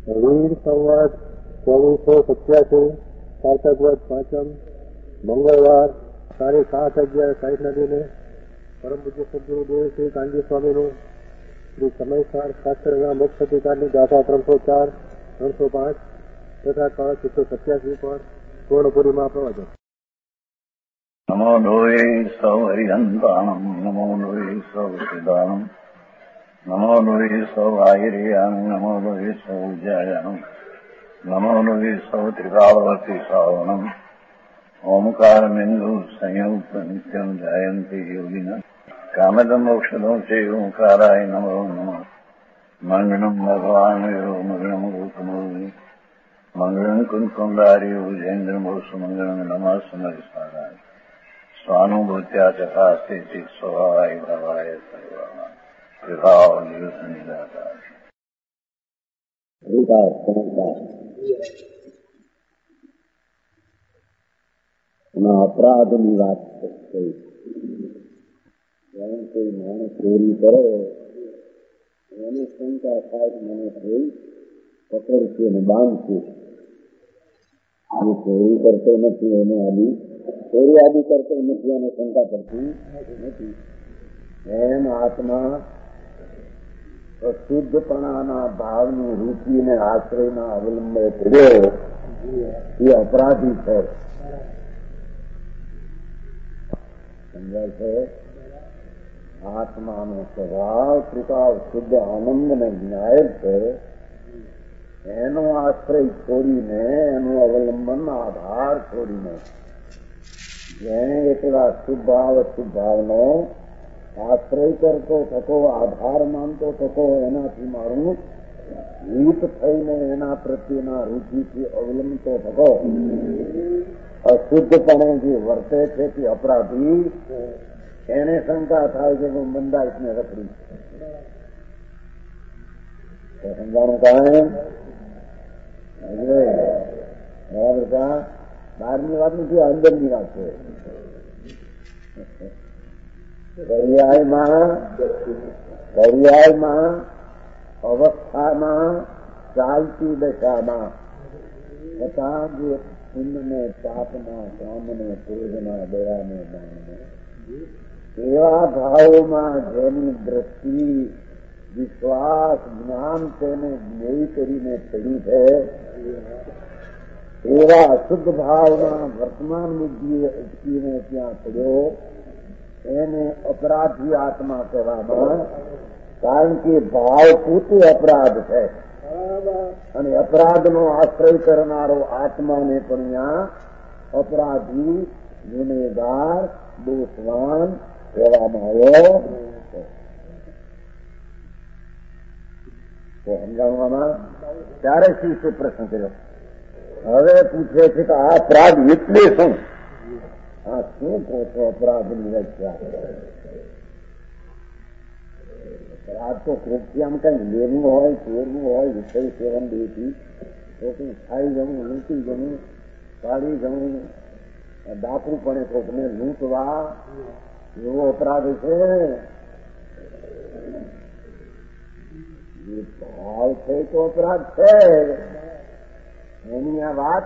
વીર સંવત 2487 કારતક વદ 5મ મંગળવાર 7:30 દિને પરમ પૂજ્ય સદગુરુદેવ શ્રી કાનજી સ્વામીનું શ્રી સમયસાર શાસ્ત્રના મોક્ષ અધિકારની ગાથા 304, 305 તથા કળ 687 પર પૂર્ણપુરીમાં પ્રવચન. નમો લોહે સૌ હરિહંતાણમ, નમો લોહે સૌ સિદ્ધાણમ, નમો લોહે સૌ આયર્યામ, નમો લોહે સૌ જયામ, નમો લોહે સૌ ત્રિકાળવતી શ્રાવણમ, ઓમકાર બિંદુ સંયુક્ત નિત્યમ જયંતી યોગિના કામદમ મોક્ષદો છે ઓંકારાય નમો નમઃ. મંગળમ ભગવાન વીરો મંગળમ રૂપમોહિ, મંગળમ કુંકુંડાર્યો જૈન્દ્રમો સુમંગળમ નમઃ સમરિસારાય સ્વાનુભૂત્યા ચકાસ્તે ચિત સ્વભાવાય ભાવાય સર્વાના વિભાવ નિવૃત્ત નિરાકાર. અપરાધની વાત થઈ. કોઈ માણસ ચોરી કરે એને શંકા થાય મને કોઈ પકડશે અને બાંધશે. આ ચોરી કરતો નથી એને આદિ ચોરી આદિ કરતો નથી એને શંકા કરતી નથી. એમ આત્મા અશુદ્ધપણાના ભાવની રૂચિને આશ્રયના અવલંબે પડ્યો એ અપરાધી છે. સમજાય છે? આત્માનો સ્વભાવ ત્રિકાળ શુદ્ધ આનંદ ને ન્યાય છે. એનો આશ્રય છોડીને એનું અવલંબન આધાર છોડીને જેને એટલા શુદ્ધાવ શુદ્ધાવનો આશ્રય કરતો થતો આધાર માનતો થતો એનાથી મારું હિત થઈને એના પ્રત્યેના રુચિથી અવલંબતો થતો અશુદ્ધપણે જે વર્તે છે તે અપરાધી એને શંકા થાય છે કે બંધાઈશ ને રખડી સમજાણું કાંઈ બરાબર કા? બહારની વાત નથી, અંદરની વાત છે. પર્યાયમાં અવસ્થામાં ચાલતી દશામાં તથા જે પુણ્યને પાપના કામને ક્રોધના દયાને દાનને એવા ભાવોમાં જેની દ્રષ્ટિ વિશ્વાસ જ્ઞાન તેને જ્ઞેય કરીને ચડી છે એવા અશુદ્ધ ભાવના વર્તમાન બુદ્ધિએ અટકીને ત્યાં પડ્યો એને અપરાધી આત્મા કહેવામાં. કારણ કે ભાવ પોતે અપરાધ છે અને અપરાધનો આશ્રય કરનારો આત્માને પણ ત્યાં અપરાધી ગુનેગાર દોષવાન કહેવામાં આવ્યો. સમજાવવામાં ત્યારે શિષ્ય પ્રશ્ન કર્યો. હવે પૂછે છે કે આ અપરાધ એટલે શું? આ શું કહો છો અપરાધની વ્યાખ્યા? અપરાધ તો કોકથી આમ કઈ લેવું હોય, ચોરવું હોય, વિષય સેવન દેથી કોકને ખાઈ જવું, લૂંટી જવું, કાઢી જવું, ડાકુ પણ કોકને લૂંટવા એવો અપરાધ છે. જે ભાવ છે તો અપરાધ છે એની આ વાત.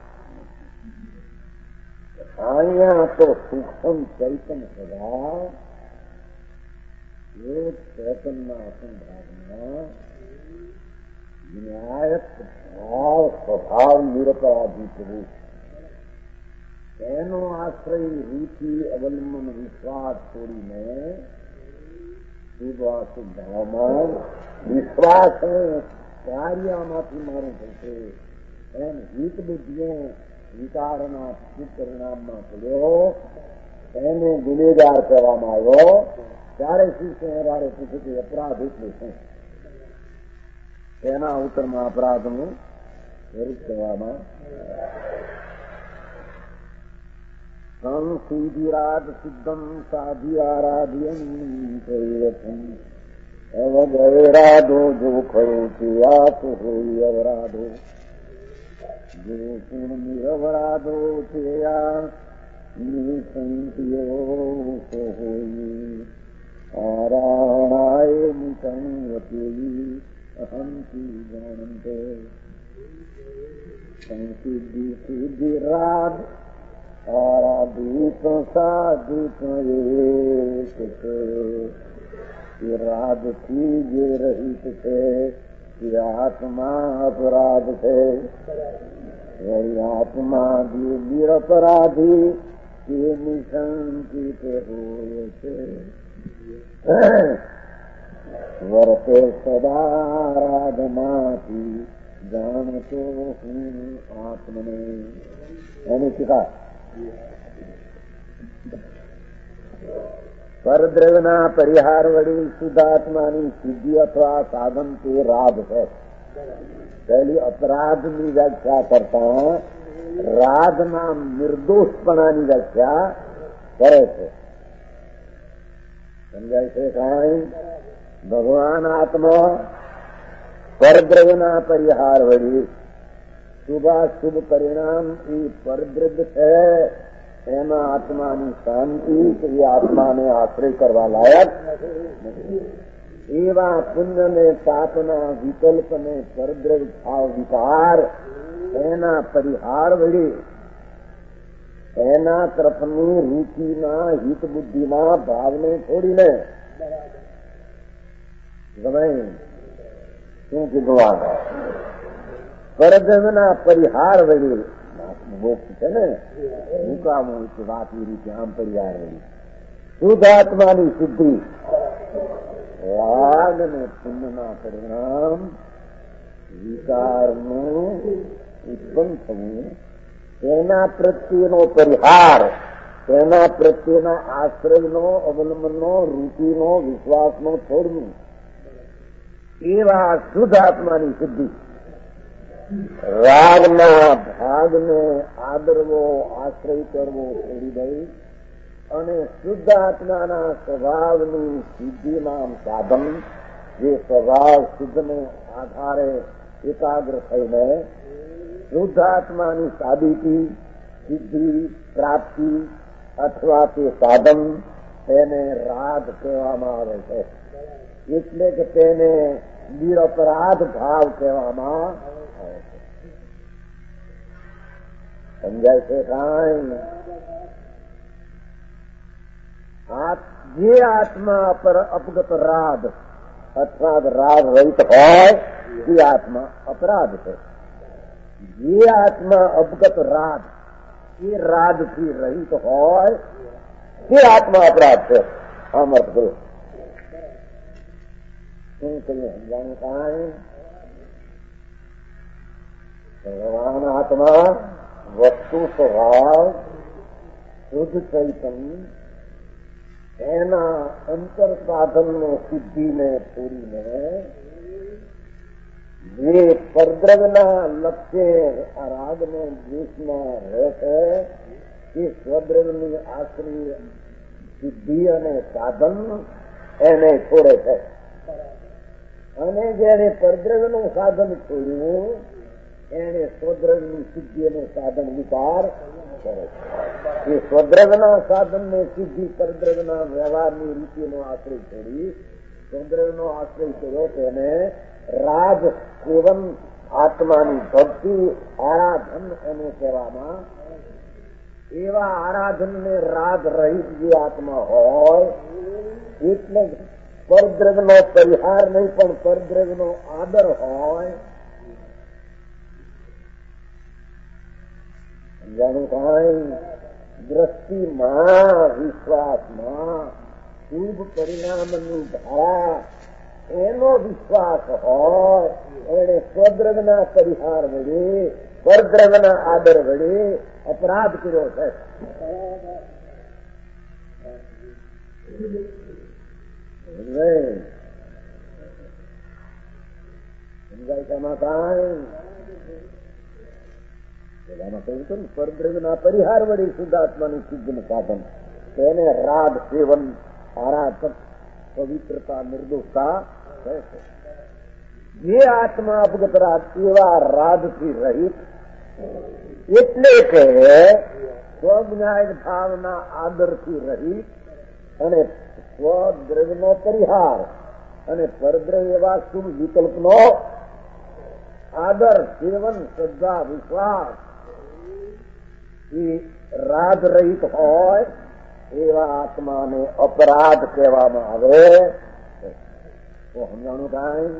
અહીંયા તો સૂક્ષ્મ ચૈતન્ય સ્વભાવ એ ચેતનના અસંભાવના ન્યાયક ભાવ સ્વભાવ નિરપરાધી પ્રભુ એનો આશ્રય રૂચિ અવલંબન વિશ્વાસ છોડીને ભાવમાં વિશ્વાસ કાર્યમાંથી મારું થશે એમ હિત બુદ્ધિઓ વિકારના પરિણામમાં પડ્યો એને ગુનેગાર કહેવામાં આવ્યો. ત્યારે શિષ્યવારે પૂછ્યું કે અપરાધ એટલે શું? તેના ઉત્તરમાં અપરાધનું સ્વરૂપ કહેવામાં સંસિદ્ધિરાદ સિદ્ધમ સાધિ આરાધ્યમ અવગરાધો જો ખરો છે આપ હોય અવરાધો જો પૂર્ણ નિરવરાધો છે આ નિસંતિયો હોય આરાણાય નિસંવતી અહમ કી જાણતે સંસિદ્ધિ સિદ્ધિ રાગ આરાધિત સાધિત એક છે. એ રાગથી જે રહિત છે એ આત્મા અપરાધ છે. વળી આત્મા જે નિરપરાધી એ નિશંકિત હોય છે. વર્તે સદારાધનાથી જાણતો હું આત્મને. એની ટીકા પરદ્રવ્યના પરિહાર વળી શુદ્ધાત્માની સિદ્ધિ અથવા સાધન તે રાગ છે. પહેલી અપરાધની વ્યાખ્યા કરતા રાગના નિર્દોષપણાની વ્યાખ્યા કરે છે. સમજાય છે કાંઈ? ભગવાન આત્મા પરદ્રવ્યના પરિહાર વળી શુભાશુભ પરિણામ એ પરદ્રવ્ય છે. એમાં આત્માની શાંતિ એ આત્માને આશ્રય કરવા લાયક નથી. એવા પુણ્યને પાપના વિકલ્પને પરદ્રવ્ય ભાવ વિકાર એના પરિહાર વળી એના તરફની રૂચિના હિત બુદ્ધિના ભાવને છોડીને ગમે શું કીધું? પરદ્રવ્યના પરિહાર વળી મોક્ષ છે ને, મુકામું વાત એ રીતે આમ પરિહાર વળી શુદ્ધાત્માની સિદ્ધિ રાગ અને પુણ્યના પરિણામ વિકારનું ઉત્પન્ન થવું, તેના પ્રત્યેનો પરિહાર, તેના પ્રત્યેના આશ્રયનો, અવલંબનનો, રૂચિનો, વિશ્વાસનો છોડવું, એવા શુદ્ધ આત્માની સિદ્ધિ. રાગના ભાગને આદરવો, આશ્રય કરવો છોડી દઈ અને શુદ્ધ આત્માના સ્વભાવની સિદ્ધિના સાધન, જે સ્વભાવ શુદ્ધને આધારે એકાગ્ર થઈને શુદ્ધ આત્માની સાબિતી, સિદ્ધિ, પ્રાપ્તિ અથવા તે સાધન, તેને રાગ કહેવામાં આવે છે. એટલે કે તેને નિરપરાધ ભાવ કહેવામાં આવે છે. સમજાય છે કાંઈ? જે આત્મા પર અપગત રાગ અથવા રાગ રહિત હોય તે આત્મા અપરાધ છે. જે આત્મા અપગત રાગ એ રાગથી રહિત હોય તે આત્મા અપરાધ છે. આમ અર્થ કરો. શું કહીએ? સમજાણું કાંઈ? ભગવાન આત્મા વસ્તુ સ્વભાવ શુદ્ધ ચૈતન્ય એના અંતર સાધનને સિદ્ધિને છોડીને જે પરદ્રવ્યના લક્ષ્ય આ રાગને દ્વેષમાં રહે છે તે સ્વદ્રવ્યની આશ્રય સિદ્ધિ અને સાધન એને છોડે છે. અને જેને પરદ્રવ્યનું સાધન છોડ્યું એને સ્વદ્રવ્યની સિદ્ધિ અને સાધન વિકાર કરે છે. એ સ્વદ્રવ્યના સાધનને સિદ્ધિ પરદ્રવ્યના વ્યવહારની રીતિનો આશ્રય છોડી સ્વદ્રવ્યનો આશ્રય કર્યો તેને રાજ સેવન, આત્માની ભક્તિ, આરાધન એને કહેવામાં. એવા આરાધનને રાગ રહિત જે આત્મા હોય એટલે પરદ્રવ્યનો પરિહાર નહીં પણ પરદ્રવ્યનો આદર હોય. જાણું કાંઈ? દ્રષ્ટિમાં, વિશ્વાસમાં શુભ પરિણામની ધારા એનો વિશ્વાસ હોય એને સ્વદ્રવ્યના પરિહાર વડે, પરદ્રવ્યના આદર વડે અપરાધ કર્યો છે. સમજાય તેમાં કાંઈ? એમાં કહ્યું હતું ને, પરદ્રવ્યના પરિહાર વડે શુદ્ધાત્માની સિદ્ધિનું સાધન તેને રાગ સેવન, આરાધક, પવિત્રતા, નિર્દોષતા કહે છે. જે આત્મા અપગત રાગ એવા રાગથી રહિત એટલે કે સ્વજ્ઞાન ભાવના આદરથી રહિત અને સ્વદ્રવ્યનો પરિહાર અને પરદ્રવ્ય એવા શુભ વિકલ્પનો આદર, સેવન, શ્રદ્ધા, વિશ્વાસ એ રાગ રહિત હોય એવા આત્માને અપરાધ કહેવામાં આવે. તો સમજાણું કાંઈ?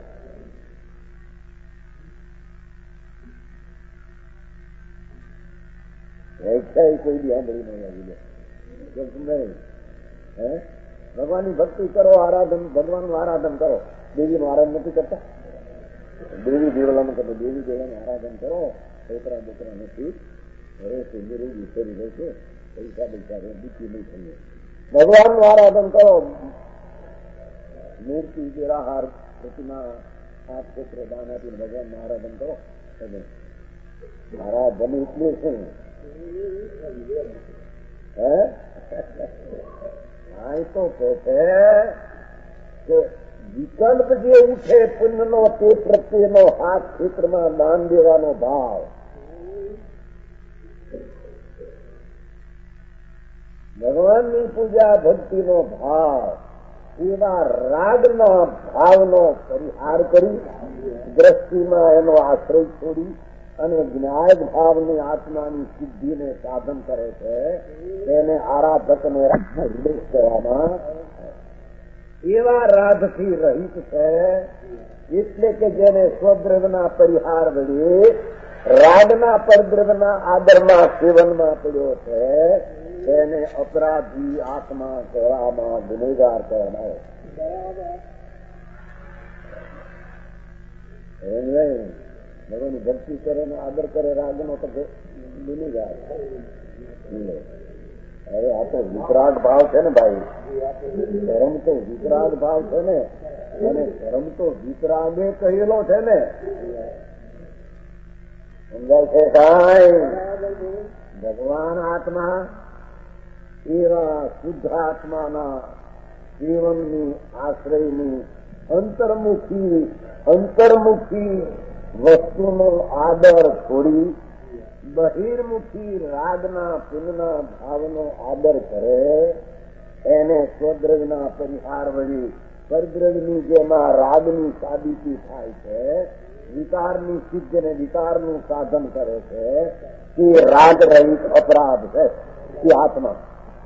કોઈ બી સાંભળી નહીં નહીં. ભગવાનની ભક્તિ કરો, આરાધન, ભગવાનનું આરાધન કરો. દેવીનું આરાધન નથી કરતા? દેવી દેવલાનું કરતા, દેવી દેવલાનું આરાધન કરો. છોકરા બોકરા નથી, ઘરે સુંદરી વિસરી રહેશે, પૈસા પૈસા દુઃખી નહીં થઈએ. ભગવાનનું આરાધન કરો. મૂર્તિ, દેરાહાર, પ્રતિમા, હાથ ક્ષેત્ર દાન આપીને ભગવાનનું આરાધન કરો. આરાધન એટલે શું? તો કહે છે કે વિકલ્પ જે ઉઠે પુણ્યનો તે પ્રત્યેનો હાથ ક્ષેત્રમાં દાન દેવાનો ભાવ, ભગવાનની પૂજા ભક્તિનો ભાવ, એવા રાગના ભાવનો પરિહાર કરી દ્રષ્ટિમાં એનો આશ્રય છોડી અને જ્ઞાય ભાવની આત્માની સિદ્ધિને સાધન કરે છે. તેને આરાધકને હૃદય કહેવામાં. એવા રાગથી રહિત છે એટલે કે જેને સ્વદ્રવ્યના પરિહાર વડે રાગના પરદ્રવ્યના આદરમાં સેવનમાં પડ્યો છે તેને અપરાધી આત્મા કહેવામાં, ગુનેગાર કહેવામાં આવે. ભગવાનની ભક્તિ કરે ને આદર કરે રાગનો તો ગુનેગાર. હવે આ તો વિતરાગ ભાવ છે ને ભાઈ, ધર્મ તો વિતરાગ ભાવ છે ને, અને ધર્મ તો વિતરાગે કહેલો છે ને. સમજાય છે કાંઈ? ભગવાન આત્મા એવા શુદ્ધ આત્માના જીવનની આશ્રયની અંતર્મુખી વસ્તુનો આદર છોડી બહિર્મુખી રાગના પુનના ભાવનો આદર કરે એને સ્વદ્રવ્યના પરિહાર વળી પરદ્રવ્યની જેમાં રાગની સાબિતી થાય છે, વિકારની સિદ્ધ ને વિકારનું સાધન કરે છે, તે રાગ રહિત અપરાધ છે એ આત્મા.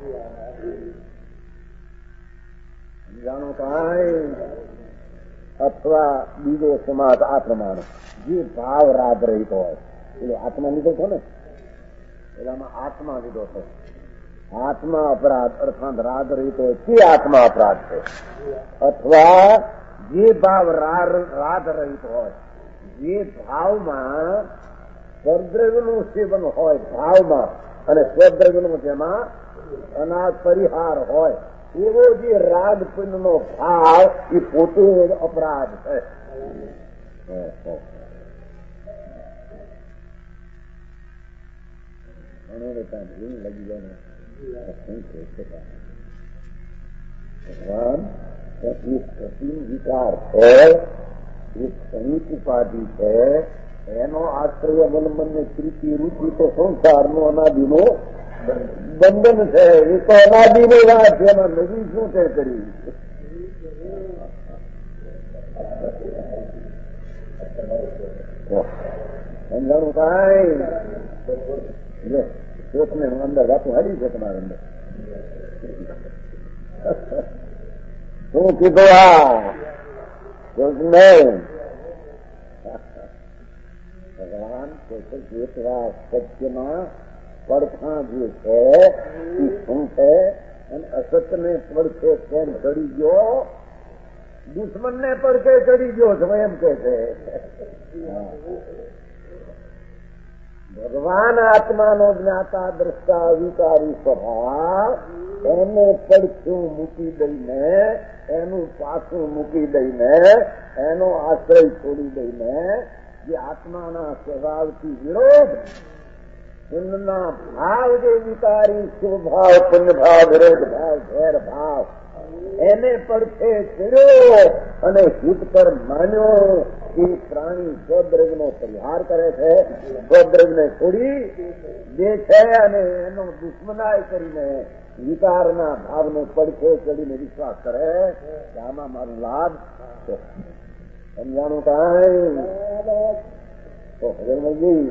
સમજાણો કાંઈ? અથવા બીજો સમાજ આ પ્રમાણે જે ભાવ રાગ રહિત હોય એટલે આત્મા લીધો છો ને, એનામાં આત્મા લીધો છે. આત્મા અપરાધ અર્થાત રાગ રહિત હોય તે આત્મા અપરાધ છે. અથવા જે ભાવ રાગ રહિત હોય, જે ભાવમાં સ્વદ્રવ્યનું સેવન હોય ભાવમાં અને સ્વદ્રવ્યનું જેમાં અનાજ પરિહાર હોય એવો જે રાગ પુણ્યનો ભાવ એ પોતે અપરાધ છે. ભગવાન એક કઠિન વિકાર છે, એક સંયુક્ત ઉપાધિ છે, એનો આશ્રય અવલંબન ને પ્રીતિ રૂચિ તો સંસારનો અનાદિનો બંધન છે. એ તો અનાદિની વાત છે, એમાં નવી શું છે કરી? સમજાણું કાંઈ? શોખને હું અંદર વાતું હારી છે તમારા અંદર. શું કીધું? નહીં ભગવાન જેટલા સત્યમાં પડખા જે છે એ શું છે અને અસત્યને પડખે કેમ ચડી ગયો? દુશ્મનને પડખે ચડી ગયો છો એમ કે છે. ભગવાન આત્માનો જ્ઞાતા દ્રષ્ટા અધિકારી સ્વભાવ એને પડખું મૂકી દઈને, એનું પાછું મૂકી દઈને, એનો આશ્રય છોડી દઈને જે આત્માના સ્વભાવથી વિરોધ પુણ્યના ભાવ જે વિકારી સ્વભાવ પુણ્ય ભાવ વિરોધ ભાવ ભેર ભાવ એને પડખે ચડ્યો અને હિત પર માન્યો. એ પ્રાણી સ્વદ્રવ્યનો પરિહાર કરે છે, સ્વદ્રવ્યને છોડી દે છે અને એનો દુશ્મનાય કરીને વિકારના ભાવને પડખે ચડીને વિશ્વાસ કરે કે આમાં મારું લાભ છે. સમજાણું કાંઈ તો હજરમજી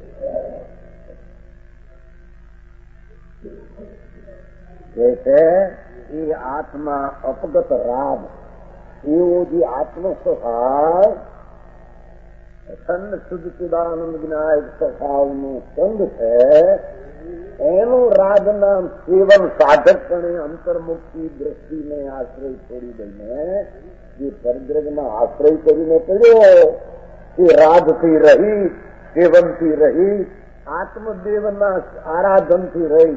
કે છે એ આત્મા અપગત રાગ એવો જે આત્મ સ્વભાવ અખંડ શુદ્ધ ચિદાનંદ વિનાયક સ્વભાવનું સંગ છે એનું રાજનામ સેવન સાધકપણે અંતર્મુક્તિ દ્રષ્ટિને આશ્રય છોડી દઈને જે પરદ્રગમાં આશ્રય કરીને કર્યો એ રાજથી રહી સેવનથી રહી આત્મદેવના આરાધનથી રહી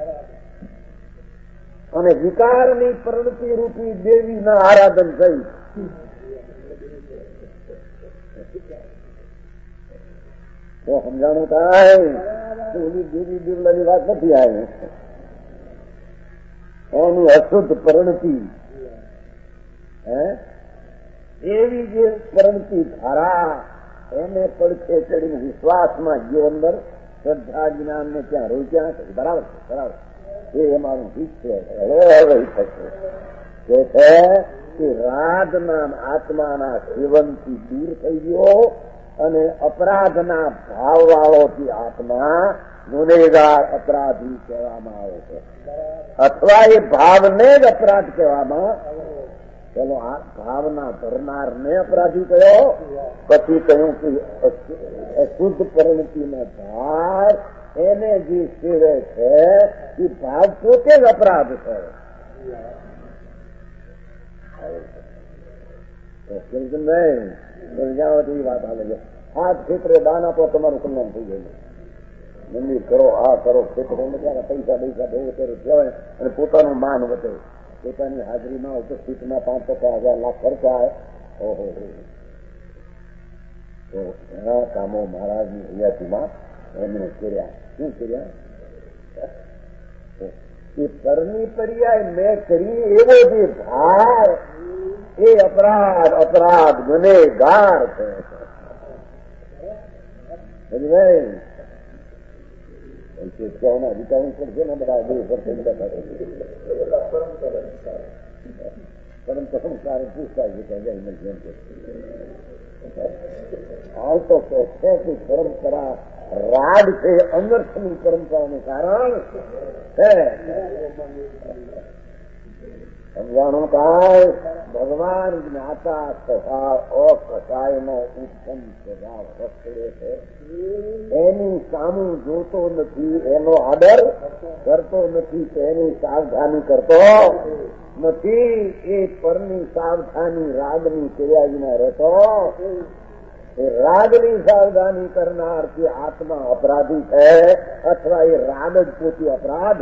અને વિકારની પ્રવૃત્તિ રૂપી દેવીના આરાધન થઈ. તો સમજાણું થાય દેવી દેવલાની વાત નથી આવી. એની અશુદ્ધ પ્રવૃત્તિ એવી જે પ્રવૃત્તિ ધારા એને પડખે ચડીને વિશ્વાસમાં ગયો અંદર શ્રદ્ધા જ્ઞાન ને ત્યાં રોક્યા. બરાબર છે, બરાબર એ અમારું ઠીક છે. હવે થશે કે છે કે રાગના આત્માના સેવનથી દૂર થઈ ગયો અને અપરાધના ભાવવાળોથી આત્મા ગુનેગાર અપરાધી કહેવામાં આવે છે. અથવા એ ભાવને જ અપરાધ કહેવામાં. ચલો આ ભાવના ભરનારને અપરાધી કયો, પછી કહ્યું કે અશુદ્ધ પરિણતિનો ભાવ એને જે સેવે છે એ ભાવ પોતે જ અપરાધ છે. નહીં વાત આવે છે. આ ક્ષેત્રે દાન આપો તમારું કલ્યાણ થઈ જાય. મંદિર કરો, આ કરો, ક્ષેત્ર પૈસા પૈસા બહુ અત્યારે કહેવાય અને પોતાનું માન વધે. પોતાની હાજરીમાં ઉપસ્થિતમાં 5-50,000 લાખ ખર્ચાય. ઓહો તો ઘણા કામો મહારાજની હયાતીમાં એમણે કર્યા. શું કર્યા? એ પરની પર્યાય મેં કરી એવો જે ભાર એ અપરાધ અપરાધ ગુનેગાર છે. ક્યાંના વિચારવું પડશે ને બધા પરંપરા પૂછતા હાલ તો કહે છે કે પરંપરા રાગ છે, અનર્થની પરંપરાનું કારણ છે. સમજાણું કાય ભગવાન જ્ઞાતા સ્વભાવ અકસાયનો ઉત્તમ સ્વભાવ રખડે છે. એની સામું જોતો નથી, એનો આદર કરતો નથી, તેની સાવધાની કરતો નથી. એ પરની સાવધાની રાગની કર્યા વિના રહેતો. એ રાગની સાવધાની કરનારથી આત્મા અપરાધી છે અથવા એ રાગ જ પોતે અપરાધ.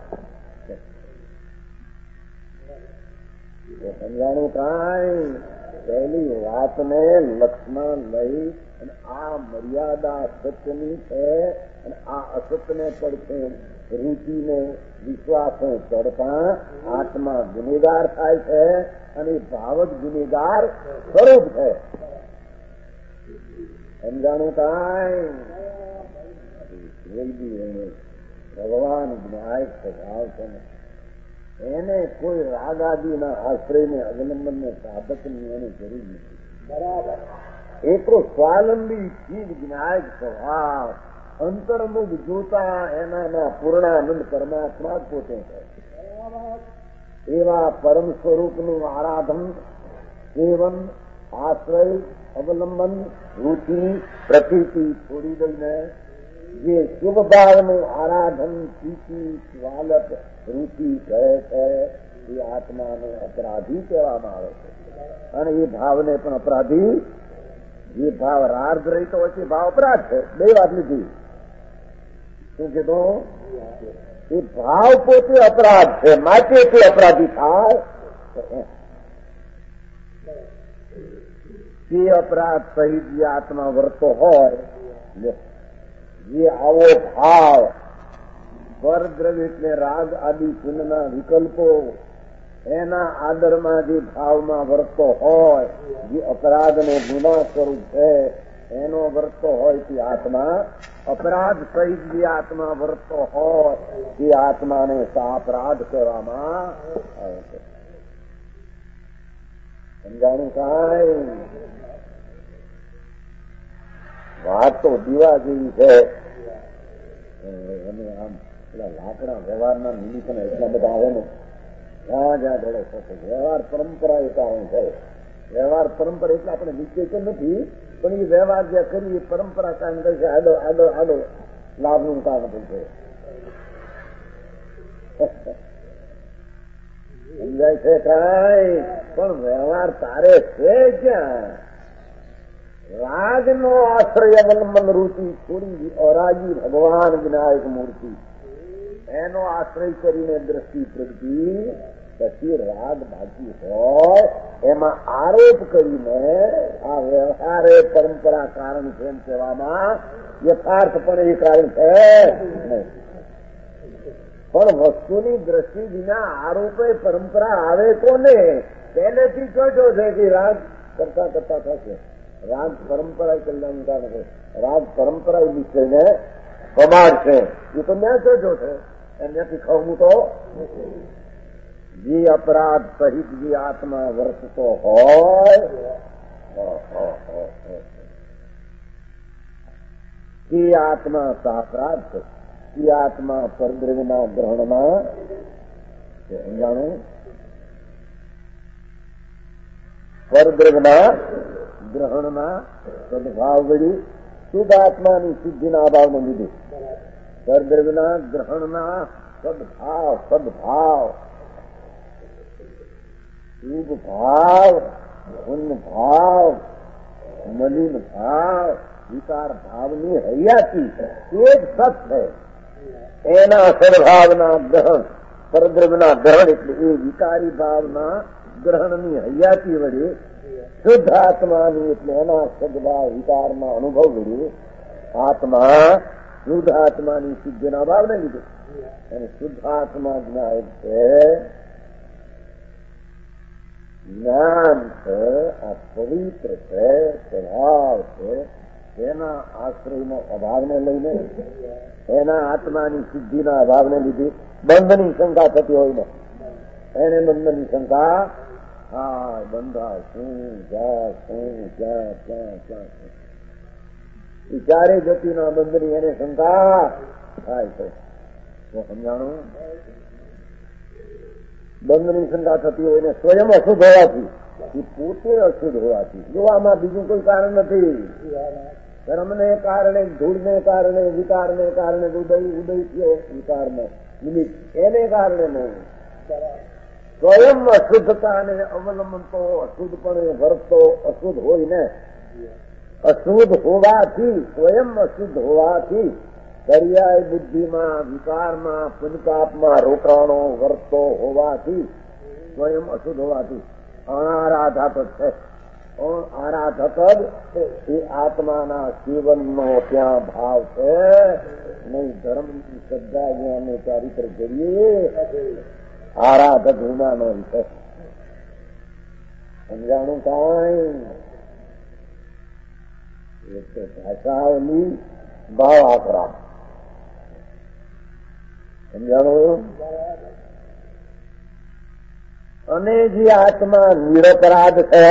સમજાણું કાંઈ પહેલી વાતને લક્ષમાં લઈ અને આ મર્યાદા સત્યની છે અને આ અસત્યને પડશે રૂચિને વિશ્વાસને ચડતા આત્મા ગુનેગાર થાય છે અને ભાવ જ ગુનેગાર સ્વરૂપ છે. સમજાણું કાંઈ ભગવાન ન્યાય સ્વભાવ છે ને એને કોઈ રાગાદીના આશ્રયને અવલંબનને સાધકની એની જરૂર નથી. બરાબર એ તો સ્વાવલંબી ચીજ જ્ઞાયક સ્વભાવ અંતર્મુખ જોતા એનાના પૂર્ણાનંદ પરમાત્મા જ પોતે છે. એવા પરમ સ્વરૂપનું આરાધન સેવન આશ્રય અવલંબન રૂચિ પ્રતીતિ છોડી દઈને જે શુભ ભાવનું આરાધન પ્રીતિ સ્વાલક રૂચિ કહે છે એ આત્માને અપરાધી કહેવામાં આવે છે. અને એ ભાવને પણ અપરાધી, જે ભાવ રાર્ધ રહેતો હોય છે ભાવ અપરાધ છે. બે વાત લીધી. શું કીધું? એ ભાવ પોતે અપરાધ છે, માટે તે અપરાધી થાય. તે અપરાધ સહિત જે આત્મા વર્તો હોય, જે આવો ભાવ સ્વરદ્રવ્ય એટલે રાગ આદિ ચિહ્નના વિકલ્પો એના આદરમાં જે ભાવમાં વર્તો હોય, જે અપરાધને ગુના સ્વરૂપ છે એનો વર્તો હોય તે આત્મા અપરાધ સહિત જે આત્મા વર્તતો હોય એ આત્માને સાપરાધ કહેવામાં આવે છે. સમજાણું કાંઈ? વાત તો દીવા જેવી છે. અને આમ પેલા લાકડા વ્યવહારના નિમિત્તને એટલા બધા આવે ને જ્યાં જ્યાં ધડો થશે. વ્યવહાર પરંપરા એ કારણ છે. વ્યવહાર પરંપરા એટલે આપણે નીચે તો નથી, પણ એ વ્યવહાર જે કરી એ પરંપરા કામ કરશે. આડો આડો આડો લાભનું કામ થશે. સમજાય છે કાંઈ? પણ વ્યવહાર તારે છે ક્યાં? રાગનો આશ્રય અવલંબન રૂચિ છોડી અરાજી ભગવાન વિનાયક મૂર્તિ એનો આશ્રય કરીને દ્રષ્ટિ પ્રગતિ પછી રાગ બાકી હોય એમાં આરોપ કરીને આ વ્યવહારે પરંપરા કારણ છે એમ કહેવામાં યથાર્થ પણ એ કારણ છે નહીં. પણ વસ્તુની દ્રષ્ટિ વિના આરોપે પરંપરા આવે કોને? પહેલેથી ચોટ્યો છે કે રાગ કરતા કરતા થશે. રાગ પરંપરા કલ્યાણકાર છે. રાગ પરંપરા વિષયને પમાડશે. એ તો ન્યા ચોટ્યો છે. એનાથી ખવું તો જે અપરાધ સહિત જે આત્મા વર્તતો હોય એ આત્મા સાપરાધ છે. એ આત્મા પરદ્રવ્યના ગ્રહણમાં જાણું પરદ્રવ્યના ગ્રહણના સદભાવ વળી શુદ્ધ આત્માની સિદ્ધિના અભાવને લીધે પરદ્રવ્યના ગ્રહણના સદભાવ સદભાવ શુભ ભાવ પુન ભાવ મલિન ભાવ વિકાર ભાવની હૈયાથી એક સત છે. એના સદભાવના ગ્રહણ પરદ્રવ્યના ગ્રહણ એટલે એ વિકારી ભાવના ગ્રહણની હૈયાથી વડે શુદ્ધ આત્માની એટલે એના સદભાવ વિકારના અનુભવ વડે આત્મા શુદ્ધ આત્માની સિદ્ધિના ભાવને લીધે અને શુદ્ધ આત્મા જ્ઞાન છે, જ્ઞાન છે, આ પવિત્ર છે, સ્વભાવ છે. એના આશ્રયનો અભાવને લઈને એના આત્માની સિદ્ધિના અભાવને લીધે બંધની શંકા થતી હોય ને એને બંધની શંકા હા બંધાય શું ક્યાં એ ચારે ગતિના બંધની એને શંકા થાય છે. સમજાણું? બંધની શંકા થતી હોય ને સ્વયં અશુદ્ધ હોવાથી એ પોતે અશુદ્ધ હોવાથી જો આમાં બીજું કોઈ કારણ નથી. કર્મને કારણે ધૂળને કારણે વિકારને કારણે ઉદય થયો વિકારને નિમિત્ત એને કારણે નહીં. સ્વયં અશુદ્ધતાને અવલંબનતો અશુદ્ધપણે વર્તતો અશુદ્ધ હોય ને અશુદ્ધ હોવાથી સ્વયં અશુદ્ધ હોવાથી પર્યાય બુદ્ધિમાં વિકારમાં પુનપાપમાં રોકાણો વર્તતો હોવાથી સ્વયં અશુદ્ધ હોવાથી અનારાધક છે. આરાધક જ એ આત્માના જીવનનો ત્યાં ભાવ છે. નહીં ધર્મની શ્રદ્ધા જ્ઞાનને ચારિત્ર કરીએ આરાધક વિનાનો છે. સમજાણું કાંઈ? એટલે ભાષાઓની ભાવ આકરા સમજાણું? અને જે આત્મા નિરપરાધ છે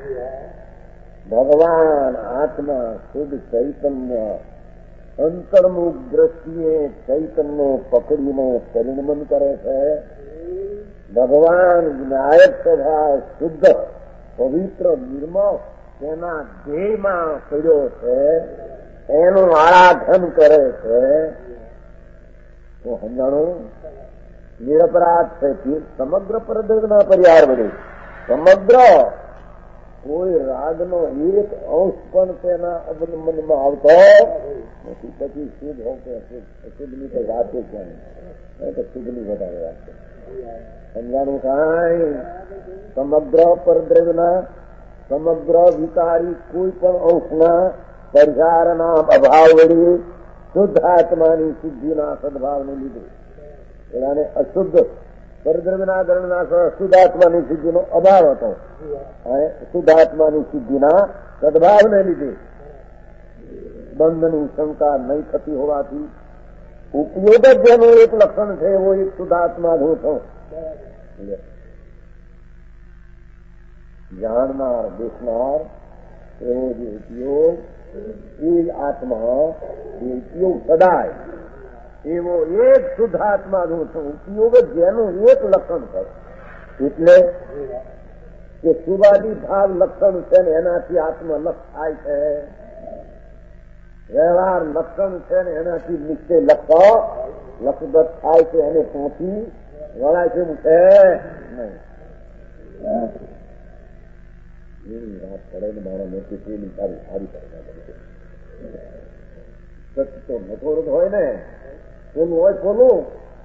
ભગવાન આત્મા શુદ્ધ ચૈતન્ય અંતર્મુખ દ્રષ્ટિએ ચૈતન્ય પકડીને પરિણમન કરે છે. ભગવાન વિનાયક સ્વભાવ શુદ્ધ પવિત્ર નિર્મળ તેના દેહમાં પડ્યો છે. એનું આરાધન કરે છે. તો સમજાણું? નિરપરાધ છે સમગ્ર પરદ્રવ્યના પરિહાર વડે સમગ્ર કોઈ રાગનો એક અંશ પણ તેના અવલંબનમાં આવતો નથી. પછી શુદ્ધ હો કે અશુદ્ધની તો વાતે ક્યાં તો શુદ્ધની વધારે વાત છે. સમજાણું કાંઈ? સમગ્ર પરદ્રવ્યના સમગ્ર વિકારી કોઈ પણ અંશના પરિહારના અભાવ વડે શુદ્ધ આત્માની સિદ્ધિના સદભાવને લીધે એનાને અશુદ્ધ પરદ્રવ્યના ગણના શુદ્ધ આત્માની સિદ્ધિનો અભાવ હતો અને શુદ્ધ આત્માની સિદ્ધિના સદભાવને લીધે બંધની શંકા નહીં થતી હોવાથી ઉપયોગ જ જેનું એક લક્ષણ છે એવો એક શુદ્ધાત્મા હું છું. જાણનાર બેસનાર એવો જે ઉપયોગ એ જ આત્મા એ ઉપયોગ સદાય એવો એક શુદ્ધાત્મા હું છું. ઉપયોગ જ જેનું એક લક્ષણ છે. એટલે કે શુભાદી ભાવ લક્ષણ છે ને એનાથી આત્મલક્ષ થાય છે. વ્યવહાર લક્ષણ છે ને એનાથી નિશ્ચય લક્ષગત થાય છે. એને પહોંચી વળાય છે એવું છે નહીં. વાત પડે ને મારા મોટી પેલી સારી સારી તો નથોડું હોય ને પેલું હોય ખોલું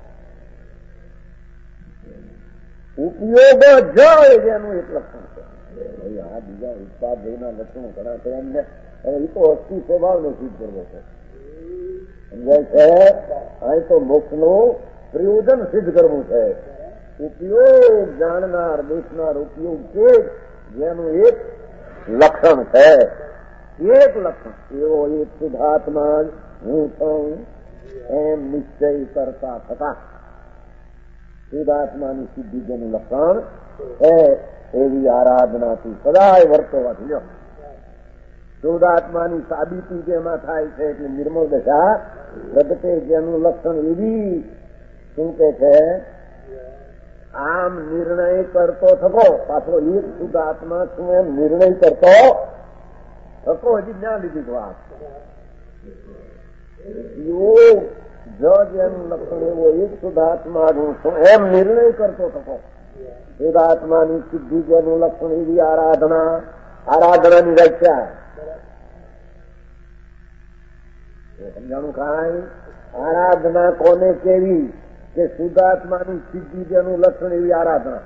ઉપયોગ જ એનું એક લક્ષણ છે. આ બીજા ઉત્પાદ જેના લક્ષણો ઘણા છે એમને એ તો અસ્થિ સ્વભાવને સિદ્ધ કરવો છે. સમજાય છે. અહીં તો મોક્ષનું પ્રયોજન સિદ્ધ કરવું છે. ઉપયોગ જાણનાર બેસનાર ઉપયોગ છે જેનું એક લક્ષણ છે. એક લક્ષણ એવો એક શુદ્ધાત્મા હું છું એમ નિશ્ચય કરતા થતા શુદ્ધાત્માની સિદ્ધિ જેનું લક્ષણ છે એવી આરાધનાથી સદાય વર્તવાથી લ્યો. શુદ્ધાત્માની સાબિતી જેમાં થાય છે એટલે નિર્મળ દશા પ્રગટે જેનું લક્ષણ એવી શું કે છે આમ નિર્ણય કરતો થકો. પાછો એક શુદ્ધાત્મા શું એમ નિર્ણય કરતો થકો. હજી જ્યાં લીધી વાત યોગ જેનું લક્ષણ એવો એક શુદ્ધાત્મા હું છું એમ નિર્ણય કરતો થકો. શુદ્ધાત્માની સિદ્ધિ જેનું લક્ષણ એવી આરાધનાની વ્યાખ્યા સમજાણું કાંઈ. આરાધના કોને કેવી કે શુદ્ધાત્માની સિદ્ધિ જેનું લક્ષણ એવી આરાધના.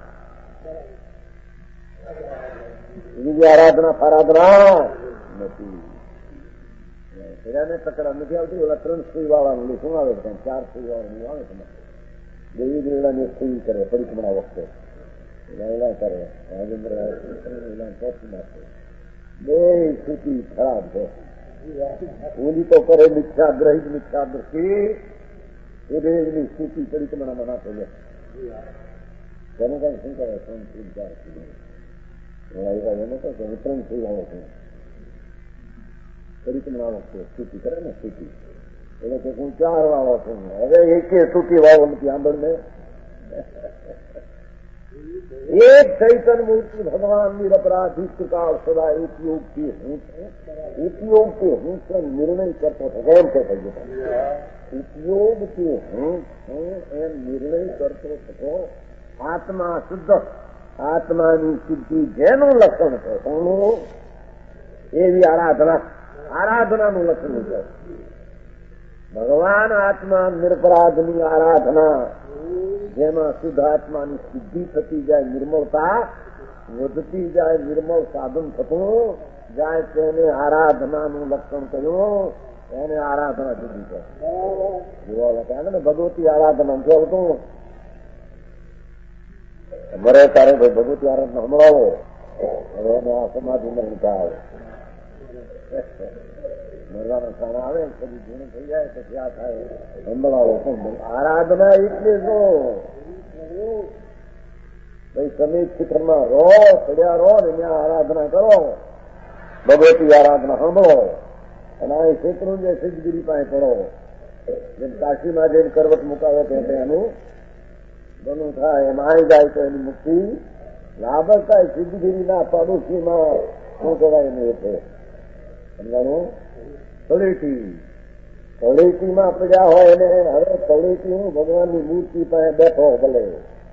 એવી આરાધના ફારાધના નથી. પેલાને તકડા નથી આવતી. ઓલા 3 સુઈ વાળાનું શું આવે છે 4 સુઈ વાળાનું આવે છે. દેવી દેવડાને સુઈ કરે પરિક્રમણા વખતે વેલા કરે રાજેન્દ્ર બે સ્થિતિ ખરાબ છે. ઓલી તો કરે મિથ્યાગ્રહિત મિથ્યા દ્રષ્ટિ ઉદયની સ્થિતિ પરિક્રમણામાં ના થઈ જાય. તેને કઈ શું કરે 3 સુઈ વાળો છું પરિક્રમણા વખતે સ્થિતિ કરે ને સ્થિતિ એટલે કે હું 4 વાળો છું. હવે એકે સ્થિતિ વાળો નથી. આંબળને એક ચૈતન મૂર્તિ ભગવાનની અપરાધિક કાળ સદા ઉપયોગથી હું નિર્ણય કરતો હતો. એમ કે ઉપયોગથી હું એમ નિર્ણય કરતો થતો. આત્મા શુદ્ધ આત્માની સિદ્ધિ જેનું લક્ષણ છે એવી આરાધનાનું લક્ષણ છે. ભગવાન આત્મા નિરપરાધની આરાધના જેમાં શુદ્ધાત્માની સિદ્ધિ થતી જાય, નિર્મળતા વધતી જાય, નિર્મળ સાધન થતું જાય તેને આરાધનાનું લક્ષણ કહ્યું. એને આરાધના જુદી છે. જોવા ને ભગવતી આરાધના કહેતું મરે તારે ભાઈ ભગવતી આરાધના હમણાવો. હવે એને આ સમાધિ મરણતા આવે મરવાના સારા આવે પછી જૂનું થઈ જાય પછી આ થાય હમણાવો. આરાધના એટલે શું ભાઈ તમે શિખરમાં રહો ચડ્યા રહો ને ત્યાં આરાધના કરો. ભગવતી આરાધના સાંભળો અને આ ક્ષેત્રું જે સિદ્ધગીરી પાસે પડો. જેમ કાશીમાં જઈને કરવટ મુકાવે ત્યાં એનું બનું થાય એમ આવી જાય તો એની મુક્તિ લાભ થાય. સિદ્ધગીરીના પાડોશીમાં શું કહેવાય એને એ છે સમજાનું તળેટીમાં પડ્યા હોય એને હવે તળેટી હું ભગવાનની મૂર્તિ પાસે બેઠો ભલે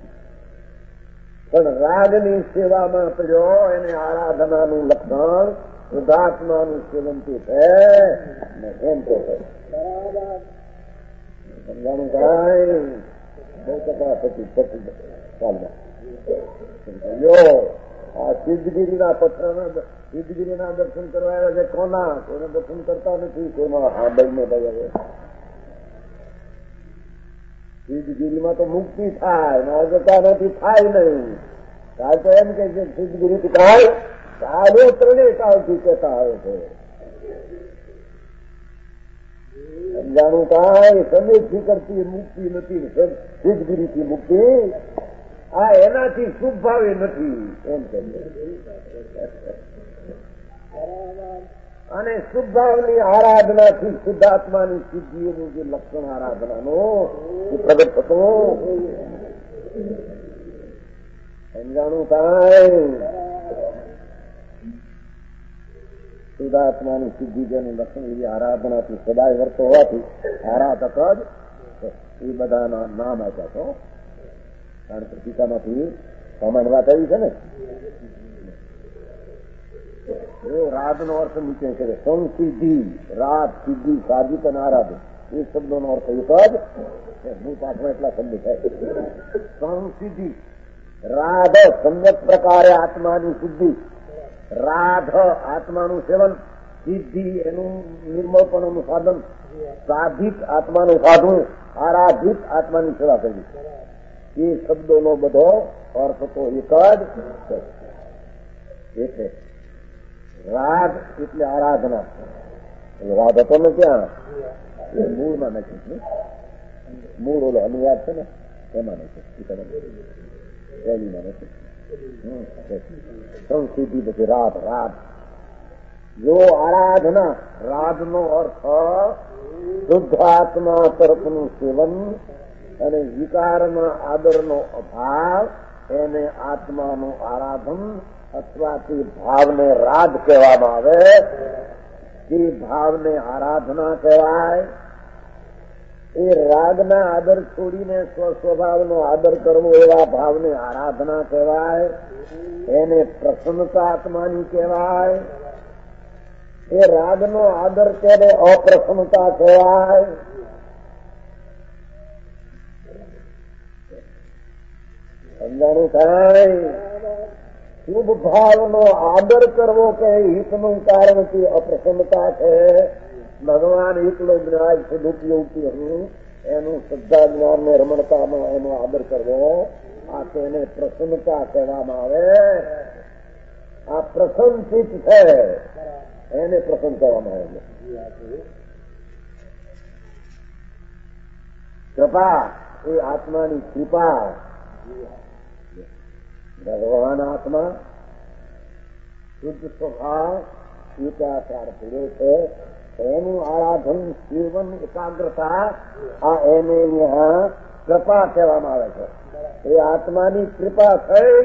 પણ રાગની સેવામાં પડ્યો એને આરાધનાનું લક્ષણ શુદ્ધાત્માનું સેવનથી છે એમ તો સમજાનું કાંઈ બહુ તકરા થતી ચાલવા. આ સિદ્ધગીરીના પથ્થરના સિદ્ધગીરીના દર્શન કરવા આવ્યા છે. કોના કોઈને દર્શન કરતા નથી. કોઈમાં હા બહેને ભાઈ હવે સિદ્ધગીરીમાં તો મુક્તિ થાય ના જતા નથી થાય નહીં. કાલ તો એમ કે છે સિદ્ધગીરી કાલ કાલે ત્રણેય કાળથી કહેતા આવે છે. સમજાણું કાંઈ સદેશથી કરતી મુક્તિ નથી, સિદ્ધગીરીથી મુક્તિ આ એનાથી શુભ ભાવે નથી એમ કહે. અને શુભ ભાવની આરાધનાથી શુદ્ધાત્માની સિદ્ધિઓનું જે લક્ષણ આરાધનાનું એ પ્રગટ થતું સમજાણું કાંઈ. શુદ્ધાત્માની સિદ્ધિ જેનું લક્ષણ એવી આરાધનાથી સદાય વર્તો હોવાથી આરાધક જ એ બધાના નામ આપ્યા છો. કારણ કે ટીકામાંથી સામાન્ય વાત આવી છે ને. રાધનો અર્થ નીચે છે સંસિદ્ધિ, રાધ, સિદ્ધિ, સાધિત અને આરાધ એ શબ્દોનો અર્થ એક જ. હું પાછળ એટલા શબ્દ થાય. સંસિદ્ધિ રાધ સમ્યક પ્રકારે આત્માની સિદ્ધિ, રાધ આત્માનું સેવન, સિદ્ધિ એનું નિર્મળપણનું સાધન, સાધિત આત્માનું સાધવું, આરાધિત આત્માની સેવા કરવી. એ શબ્દોનો બધો અર્થ તો એક જ છે. રાગ એટલે આરાધના. રાગ હતો ને ત્યાં એ મૂળમાં નથી. મૂળ ઓલો અનુવાદ છે ને એમાં નથી, શૈલીમાં નથી. સંસ્કૃતિ પછી રાધ. રાધ જો આરાધના, રાધનો અર્થ શુદ્ધ આત્મા તરફનું સેવન અને વિકારના આદરનો અભાવ, એને આત્માનું આરાધન અથવા તે ભાવને રાગ કહેવામાં આવે. તે ભાવને આરાધના કહેવાય. એ રાગના આદર છોડીને સ્વસ્વભાવનો આદર કરવો એવા ભાવને આરાધના કહેવાય. એને પ્રસન્નતા આત્માની કહેવાય. એ રાગનો આદર તેને અપ્રસન્નતા કહેવાય. સમજાણું થાય. શુભ ભાવનો આદર કરવો કે હિતનું કારણ તે અપ્રસન્નતા છે. ભગવાન એકલો જ્ઞાન છે ઉપયોગથી હું એનું શ્રદ્ધા જ્ઞાન ને રમણતાનો એનો આદર કરવો, આ તેને પ્રસન્નતા કહેવામાં આવે. આ પ્રસન્નચિત છે એને પ્રસન્ન કહેવામાં આવે. કૃપા એ આત્માની કૃપા. ભગવાન આત્મા શુદ્ધ સ્વભાવ એકાકાર પૂરો છે. એનું આરાધન, સેવન, એકાગ્રતા આ એને અહીંયા કૃપા કહેવામાં આવે છે. એ આત્માની કૃપા થઈ.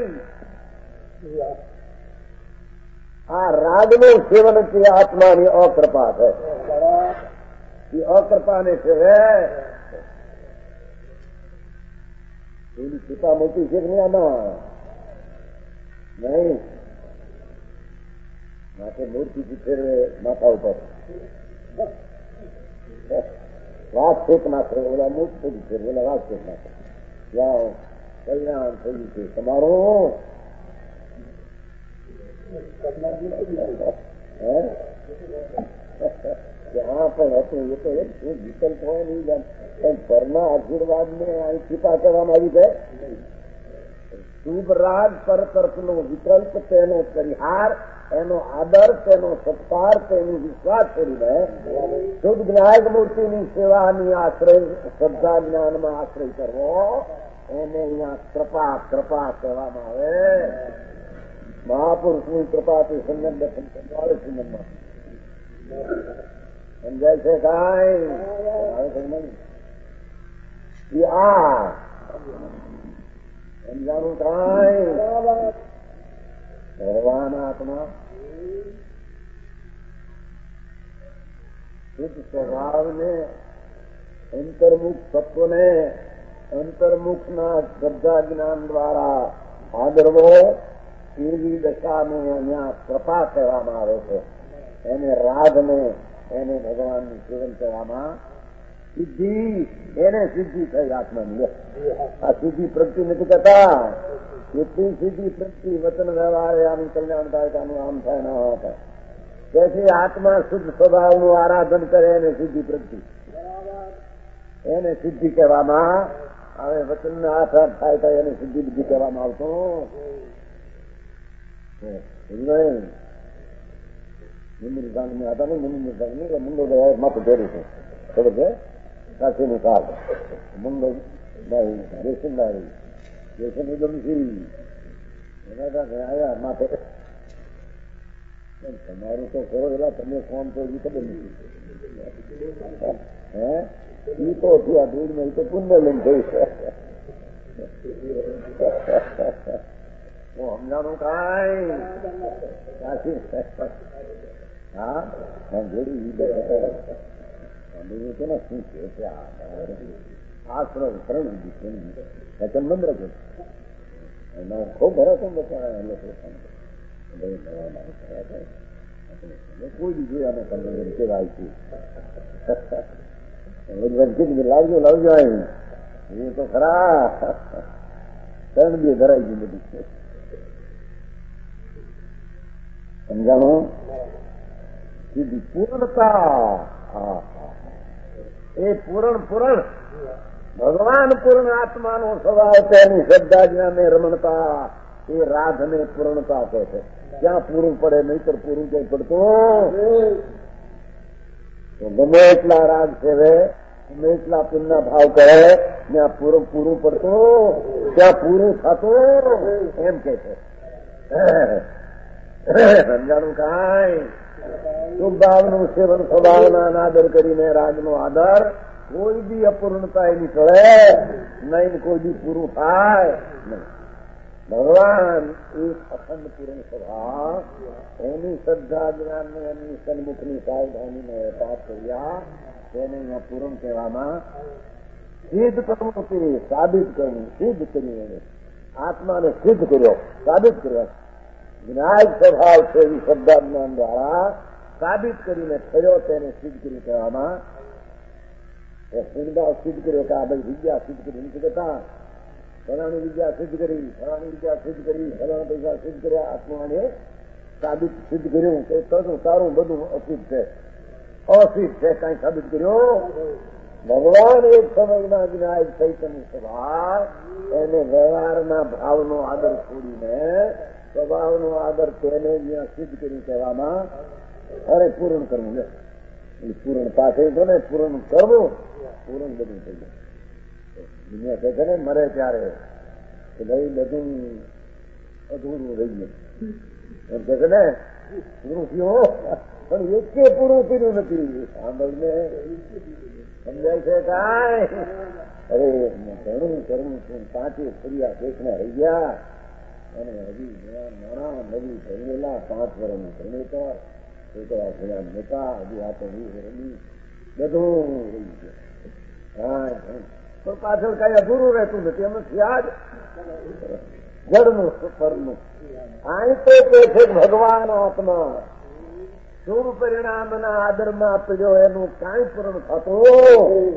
આ રાગનું સેવન તે આત્માની અકૃપા છે. એ અકૃપાને સેવે એની કૃપા મોટી છે કે નહીં આમાં? નહીં. માટે મૂર્તિથી ફેરવે માથા ઉપર વાત ફેંક નાખે. ઓલા મૂર્તિ ફેરવે ઓલા વાત ફેંક નાખે. ત્યાં કલ્યાણ થયું છે તમારું. ત્યાં પણ હતું એ તો એક વિકલ્પ હોય નહીં. પણ પરના આશીર્વાદ ને અહીં કૃપા કરવામાં આવી છે. શુભ રાગ પર તરફનો વિકલ્પ, તેનો પરિહાર, એનો આદર, તેનો સત્કાર, તેની વિશ્વાસ છોડીને શુદ્ધ જ્ઞાયક મૂર્તિની સેવાની આશ્રય, શ્રદ્ધા જ્ઞાનમાં આશ્રય કરવો, એને અહીંયા કૃપા કૃપા કહેવામાં આવે. મહાપુરુષની કૃપાથી સંગમ દર્શન કરવાળે સંગમમાં સમજાય છે કાંઈ? આ સમજાણું કાંઈ? ભગવાન આત્મા શુદ્ધ સ્વભાવને, અંતર્મુખ તત્વને અંતર્મુખના શ્રદ્ધા જ્ઞાન દ્વારા આદરવો, એવી દશાને અહીંયા કૃપા કહેવામાં આવે છે. એને રાગને, એને ભગવાનનું સેવન કરવામાં સિદ્ધિ, એને સિદ્ધિ થઈ આત્માની. આ સિદ્ધિ પ્રગતિ નથી કહેતા. કેટલી સિદ્ધિ પ્રગતિ વચન વ્યવહાર આનું કલ્યાણ થાય કે આનું આમ થાય ના થાય. તેથી આત્મા શુદ્ધ સ્વભાવનું આરાધન કરે એને સિદ્ધિ પ્રગતિ, એને સિદ્ધિ કહેવામાં આવે. વચનને હાથ થાય તો એને સિદ્ધિ બુદ્ધિ કહેવામાં આવતો મુંડુની સાંજમાં હતા ને મુંડુની સાંજ મુંડો માથું ફેર્યું છે ખબર છે કાશીનું કાળ મુંડો રેશનદારી રેશન ગમશી એના આવ્યા માથે તમારું તો કરો એટલે તમે કોણ તો એ ખબર નથી હે એ તો થયા દૂધમાં એ તો પુણ્ય લઈને થયું છે હું સમજાણું કાંઈ કાશી હા જોડી તો ને શું છે આશ્રમ કરણ વચન મંત્ર છે એમાં ખૂબ ભરોસો બચાવ્યા કોઈ બી જોયા ને તમને કેવાય છે લાવજો લાવજો એ તો ખરા ત્રણ બી ધરાઈ ગયું બધું છે સમજાણું સીધી પૂર્ણતા એ પૂરણ ભગવાન પૂર્ણ આત્માનો સ્વભાવ છે એની શ્રદ્ધા જ્ઞાને રમણતા એ રાધને પૂર્ણતા કહે છે ક્યાં પૂરું પડે નહીતર પૂરું ક્યાંય પડતું તો ગમે એટલા રાગ સેવે ગમે એટલા પુણ્ય ભાવ કરે ત્યાં પૂરું પડતું ત્યાં પૂરું થતું એમ કે છે સમજાણું કાંઈ શુભ ભાવનું સેવન સ્વભાવના આદર કરીને રાજનો આદર કોઈ બી અપૂર્ણતા એની ટળે નહીં કોઈ બી પૂરું થાય નહીં ભગવાન એક અખંડ પૂર્ણ સ્વભાવ એની શ્રદ્ધા જ્ઞાન એમની સન્મુખની સાવધાનીને પાપ કર્યા તેને અહીંયા પૂર્ણ કહેવામાં સિદ્ધ કરવું તે સાબિત કરવું સિદ્ધ કર્યું એને આત્માને સિદ્ધ કર્યો સાબિત કર્યો વિનાયક સ્વભાવ છે એવી શ્રદ્ધા જ્ઞાન દ્વારા સાબિત કરીને થયો તેને સિદ્ધ કર્યું કહેવામાં સુવિધા સિદ્ધ કર્યો કે આ ભાઈ વિદ્યા સિદ્ધ કરી નથી કહેતા ફલાણી વિદ્યા સિદ્ધ કરી ફલાણી વિદ્યા સિદ્ધ કરી ફલાણા પૈસા સિદ્ધ કર્યા આત્માને સાબિત સિદ્ધ કર્યું કે તારું બધું અસિદ્ધ છે અસિદ્ધ છે કઈ સાબિત કર્યો ભગવાન એક સમયના વિનાયક ચૈતન્ય સ્વભાવ એને વ્યવહારના ભાવનો આદર છોડીને સ્વભાવનો આદર તેને જ્યાં સિદ્ધ કર્યું કહેવામાં અરે પૂર્ણ કરવું લે પૂર્ણ પાસે તો ને પૂર્ણ કરવું પૂર્ણ બધું થઈ જાય દુનિયા કહે છે ને મરે ત્યારે કે ભાઈ બધું અધૂરું રહી ગયું એમ કે છે ને પૂરું થયું પણ એકે પૂરું થયું નથી સાંભળને સમજાય છે કાંઈ અરે ઘણું કરવું છું પાંચે ફર્યા દેશના રહી ગયા અને હજી નાના નવી ભણેલા 5 વર્ષનું ભણેતર છોકરા ઘણા મોટા હજી આ તો બધું રહી ગયું હા પણ પાછળ કઈ અધૂરું રહેતું નથી એમ યાદ જળનું પરનું અહીં તો કે છે ભગવાન આત્મા શુભ પરિણામના આદરમાં પડ્યો એનું કાંઈ પૂર્ણ થતું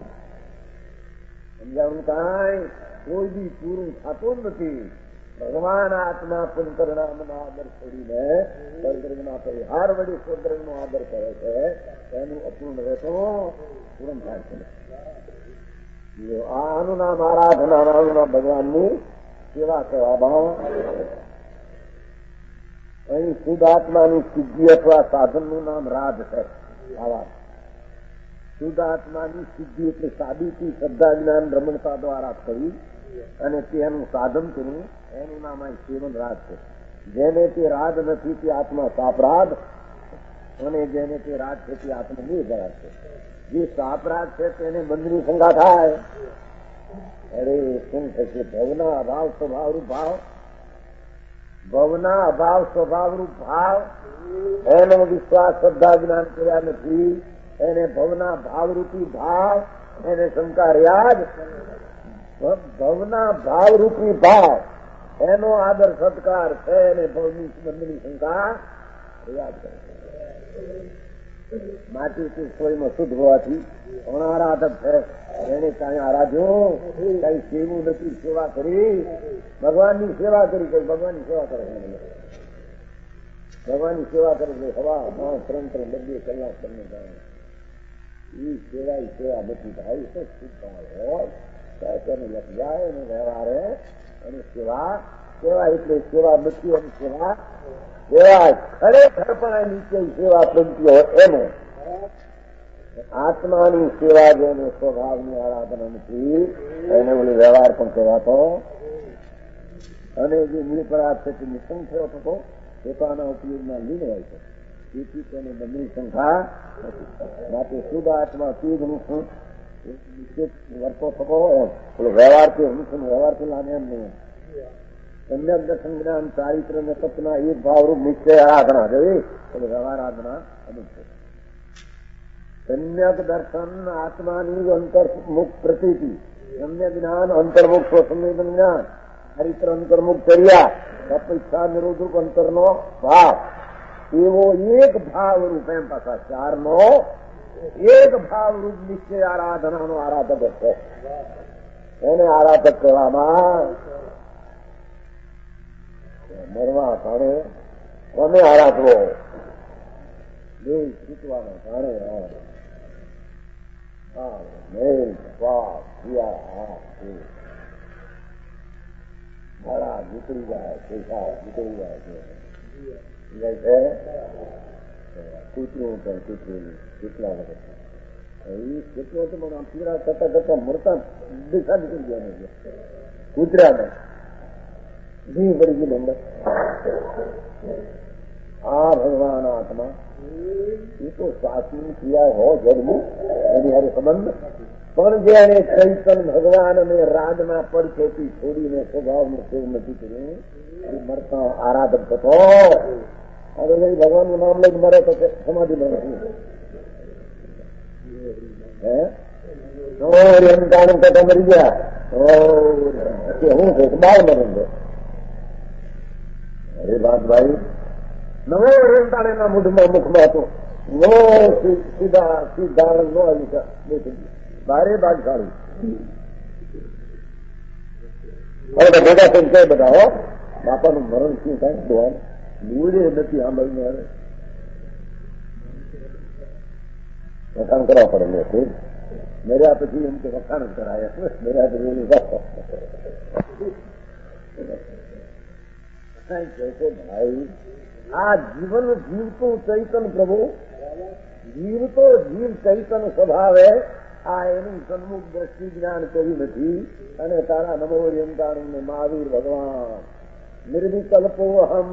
સમજાવું કાંઈ કોઈ બી પૂરું થતું નથી ભગવાન આત્મા પરિણામના આદર છોડીને સ્વર્ગના પરિહાર વળી સ્વર્ગનો આદર કરે છે એનું અપૂર્ણ રહેતો પૂર્ણ થાય છે આનું નામ આરાધના આનું નામ ભગવાનની સેવા કહેવામાં અહીં શુદ્ધ આત્માની સિદ્ધિ અથવા સાધનનું નામ રાજ છે આવા શુદ્ધ આત્માની સિદ્ધિ એટલે સાબિતી શ્રદ્ધા જ્ઞાન રમણતા દ્વારા કરી અને તેનું સાધન કર્યું એનું નામ અહીં સેવન રાજ છે જેને તે રાજ નથી તે આત્મા સાપરાધ અને જેને તે રાજ છે તે આત્મા નિર્ભરાજ છે જે સાપરાધ છે તેને બંધની શંકા થાય અરે શું થશે ભવના અભાવ સ્વભાવરૂપ ભાવ ભવના અભાવ સ્વભાવરૂપ ભાવ એનો વિશ્વાસ શ્રદ્ધા જ્ઞાન કર્યા નથી એને ભવના ભાવરૂપી ભાવ એને શંકા રહ્યા જ ભવના ભાવરૂપી ભાવ એનો આદર સત્કાર છે અને ભવની બંધની શંકા રહ્યા જ કરે માટીથી સોયમાં શુદ્ધ હોવાથી પણ આરાધક છે એને કાંઈ આરાધ્યો કઈ સેવું નથી સેવા કરી ભગવાનની સેવા કરી કઈ ભગવાનની સેવા કરે ભગવાનની સેવા કરે છે હવા 3 2 કલાક તમને જાય એ સેવા નથી ભાઈ શુદ્ધ ભાવ હોય તેને લખ જાય અને વ્યવહારે અને સેવા સેવા એટલે સેવા નથી એમ સેવા સેવા ખરેખર પણ નીચે સેવા પ્રવૃત્તિ હોય એને આત્માની સેવા જેને સ્વભાવની આરાધના નથી એને ઓલી વ્યવહાર પણ કહેવાતો અને જે નિરપરાધ છે તે નિસંગ થયો હતો પોતાના ઉપયોગમાં લીન હોય છે તેથી તેને બંધની સંખ્યા માટે શુદ્ધ આત્મા તુજ હું નિશ્ચિત વર્તો થકો એમ પેલો વ્યવહારથી હું વ્યવહારથી લાગે એમ નહીં સમ્યક દર્શન જ્ઞાન ચારિત્ર ને સપના એક ભાવરૂપ નિશ્ચય આરાધના જોઈ એટલે વ્યવહારાધના અનુભવ સમ્યક દર્શન આત્માની અંતર્મુખ પ્રતીતિ સમ્યક જ્ઞાન અંતર્મુખ સ્વસંવેદન જ્ઞાન ચારિત્ર અંતર્મુખ ચર્યા અપેક્ષા નિરોધક અંતરનો ભાવ એવો એક ભાવરૂપ એમ પાછા ચારનો એક ભાવરૂપ નિશ્ચય આરાધનાનો આરાધક છે એને આરાધક કહેવામાં મરવા કારણે કોને આરાધવો દેહ જીતવાનો કારણે મારા નીકળી જાય પૈસા નીકળી જાય છે કૂતરું પણ કૂતરું કેટલા વખત એ કેટલો તો મને આમ પીડા કરતા કરતા મળતા દિશા નીકળી ગયા કૂતરાને ઘી પડી ગઈ અંદર આ ભગવાન આત્મા એ તો સાચું ક્રિયા હો જન્મું એની હારે સંબંધ પણ જે એને ચૈતન ભગવાન અને રાગના પડખેથી છોડીને સ્વભાવનું સેવ નથી કર્યું એ મરતા આરાધક થતો હવે ભગવાનનું નામ લઈને મરે તો સમાધિ માં નથી એમ કારણ કરતા મરી ગયા હું છે બાર મરે અરે વાત ભાઈ નવો રેલતાણ એના મુઢમાં મુખમાં હતો સીધા સીધા નો આવી બારે બાદશાળી હવે ભેગા થઈને કઈ બધા હો બાપાનું મરણ શું થાય દોવાનું મૂળે નથી સાંભળીને હવે વખાણ કરવા પડે મેં મેર્યા પછી એમ કે વખાણ કરાય મેર્યા પછી ભાઈ આ જીવન જીવતું ચૈતન પ્રભુ જીવતો જીવ ચૈતન સ્વભાવે આ એનું સન્મુખ દ્રષ્ટિ જ્ઞાન કર્યું નથી અને તારા નમો યંતાણું ને મહાવીર ભગવાન નિર્વિકલ્પો અહમ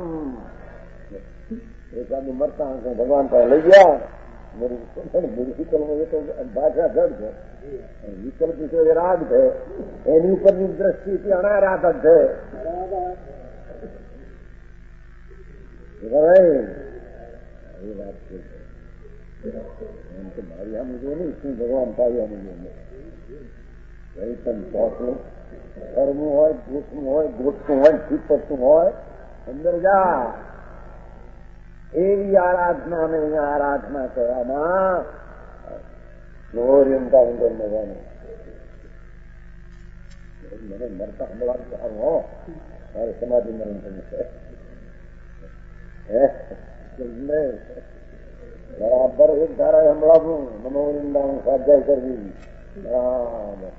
એકાદું મરતા ભગવાન પાસે લઈ ગયા નિર્વિકલ્પ એ તો ભાષા જડ છે વિકલ્પ વિશે રાગ છે એની ઉપરની દ્રષ્ટિથી અનારાધક છે એ વાત છે એમ તો મારી આમ જો નહીં શું ભગવાન પાડ્યા નહીં ચૈતન ચોકનું કરવું હોય ગોઠવું હોય ગોઠવું હોય ચીપતું હોય અંદર જા એવી આરાધના ને અહીંયા આરાધના કરવામાં ગોર્યમતા અંદર મજાનું મને મરતા હમણાં સારું હો મારે સમાધિ મરણ થયું છે બરાબર એક ધારા હમણાં નમો વૃંદાવન સ્વાધ્યાય કરવી બરાબર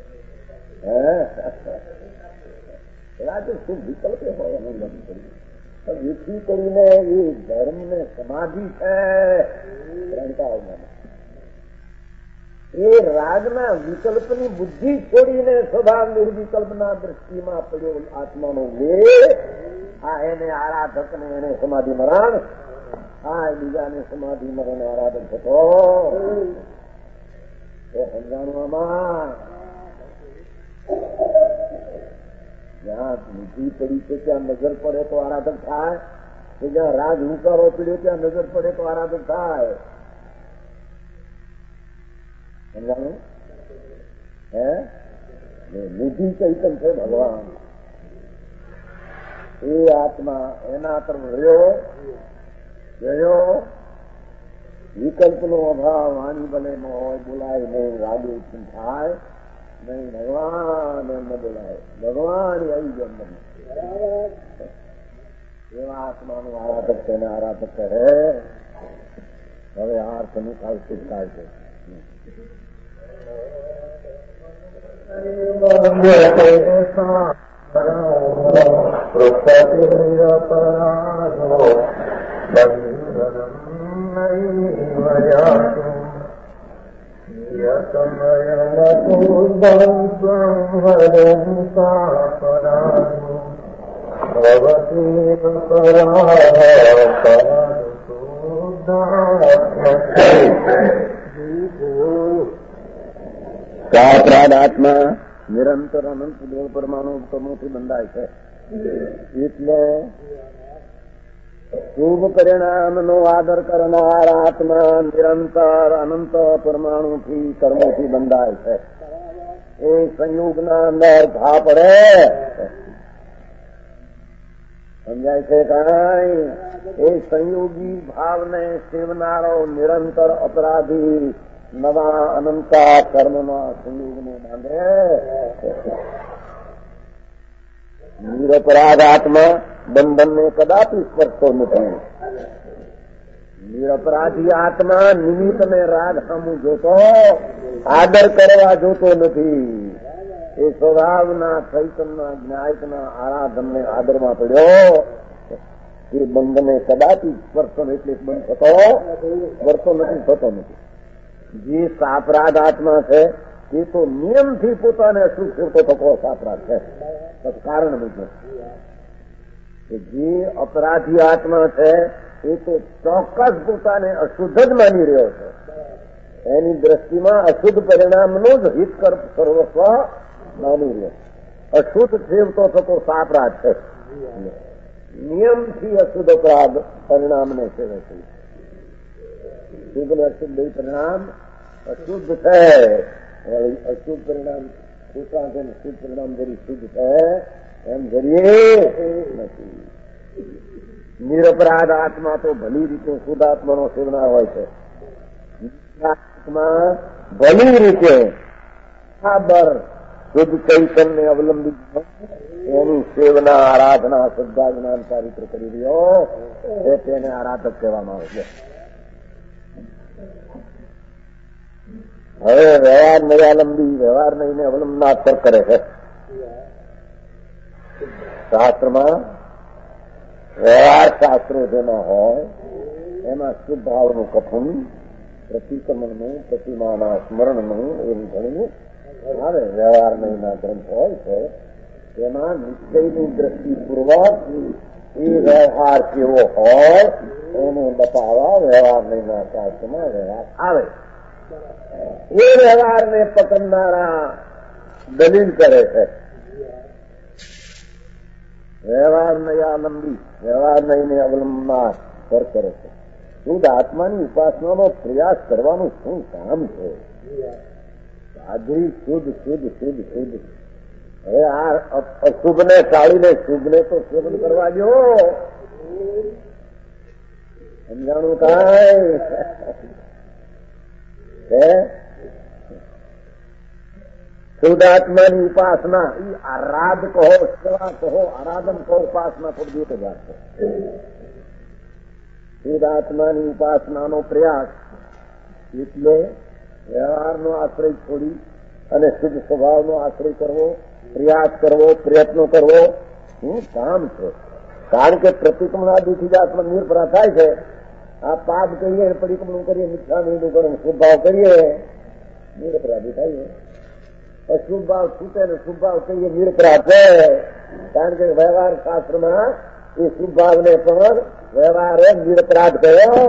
શું વિકલ્પ હોય વિકસી કરીને એ ધર્મ ને સમાધિ છે એ રાગના વિકલ્પની બુદ્ધિ છોડીને સ્વભાવ નિર્વિકલ્પના દ્રષ્ટિમાં પડ્યો આત્માનો વેર આ એને આરાધક ને એને સમાધિ મરણ આ બીજાને સમાધિ મરણ આરાધક થતો એ સમજાણવામાં જ્યાં બુદ્ધિ પડી છે ત્યાં નજર પડે તો આરાધક થાય કે જ્યાં રાગ હુંકારો પીડ્યો ત્યાં નજર પડે તો આરાધક થાય સમજાણું હે નિધિ ચૈતન છે ભગવાન એ આત્મા એના તરફ રહ્યો વિકલ્પનો અભાવ વાણી ભલે ન હોય બોલાય નહીં રાગે થાય નહીં ભગવાન એમ ન બોલાય ભગવાન આવી જાય એમ એવા આત્માનું આરાધક છે એને આરાધક કહે હવે આ અર્થનું કાલ શુભ કાળ છે વૃક્ષતિરપરાધો બંધનમ નૈવ યાતુ યતમયમતુર્ગંસ્વંવદંસાપરાધો ભવતી અપરાધ આત્મા નિરંતર અનંત દેવ પરમાણુ તમોથી બંધાય છે. એટલે શુભ પરિણામનો આદર કરનાર આત્મા નિરંતર અનંત પરમાણુથી કર્મોથી બંધાય છે. એ સંયોગના અંદર ઘા પડે સમજાય છે કાંઈ? એ સંયોગી ભાવને સેવનારો નિરંતર અપરાધી નવા અનંતા કર્મના સંયોગને બાંધે. નિરપરાધ આત્મા બંધનને કદાપી સ્પર્શતો નથી. નિરપરાધી આત્મા નિમિત્તને રાગ સામું જોતો, આદર કરવા જોતો નથી. એ સ્વભાવના ચૈતનના જ્ઞાયકના આરાધનને આદરમાં પડ્યો. એ બંધને કદાપી સ્પર્શો એટલે બંધ થતો થતો નથી. જે સાપરાધ આત્મા છે એ તો નિયમથી પોતાને અશુદ્ધ સેવતો થતો સાપરાધ છે. કારણ બીજું જે અપરાધી આત્મા છે એ તો ચોક્કસ પોતાને અશુદ્ધ જ માની રહ્યો છે. એની દ્રષ્ટિમાં અશુદ્ધ પરિણામનું જ હિત સર્વસ્વ માની રહ્યો. અશુદ્ધ સેવતો થતો સાપરાધ છે. નિયમથી અશુદ્ધ અપરાધ પરિણામને સેવે છે. શુદ્ધ ને અશુદ્ધ બે પરિણામ અશુદ્ધ છે. અશુદ્ધ પરિણામ પોતા છે, શુદ્ધ પરિણામ જરી શુદ્ધ છે એમ જરીએ નથી. નિરપરાધ આત્મા તો ભલી રીતે શુદ્ધ આત્માનો સેવનાર હોય છે. આત્મા ભલી રીતે બરાબર શુદ્ધ ચૈતન્ય અવલંબિત એની સેવના આરાધના શ્રદ્ધા જ્ઞાન ચારિત્ર કરી રહ્યો એ તેને આરાધક કહેવામાં આવે છે. હવે વ્યવહાર નયાલંબી વ્યવહાર નહીં અવલંબના અસર કરે છે. શાસ્ત્રમાં વ્યવહાર શાસ્ત્રો જેમાં હોય એમાં શુદ્ધ ભાવનું કથન, પ્રતિક્રમણનું, પ્રતિમાના સ્મરણનું એવું ઘણું આવે. વ્યવહાર નહીંના ગ્રંથ હોય છે એમાં નિશ્ચયની દ્રષ્ટિપૂર્વક એ વ્યવહાર કેવો હોય એને બતાવવા વ્યવહાર નહીંના શાસ્ત્રમાં વ્યવહાર આવે. એ વ્યવહારને પકડનારા દલીલ કરે છે. વ્યવહાર નયાલંબી વ્યવહાર નહીંને અવલંબનાર પર કરે છે. શુદ્ધ આત્માની ઉપાસનાનો પ્રયાસ કરવાનું શું કામ છે? સાધી શુદ્ધ શુદ્ધ શુદ્ધ શુદ્ધ. હવે આ અશુભને ટાળીને શુભને તો સેવન કરવા દો. સમજાણું કાંઈ? શુદ્ધ આત્માની ઉપાસના એ આરાધ કહો, સેવા કહો, આરાધન કહો, ઉપાસના થોડી બે પ્રકાર છે. શુદ્ધ આત્માની ઉપાસનાનો પ્રયાસ એટલે વ્યવહારનો આશ્રય છોડી અને શુદ્ધ સ્વભાવનો આશ્રય કરવો, પ્રયાસ કરવો, પ્રયત્નો કરવો કામ છે. કારણ કે પ્રતિક્રમણાદિથી જ આત્મા નિર્ભરા થાય છે. આ પાપ કરીએ, પરિક્રમણ કરીએ, મિથ્યા નિર્ણય કરો, શુભ ભાવ કરીએ, નિરપરાધી થાય. અશુભ ભાવ છૂટે ને શુભ ભાવ કહીએ નિરપરાધ છે. કારણ કે વ્યવહાર શાસ્ત્રમાં એ શુભ ભાવને પણ વ્યવહાર નિરપરાધ કયો.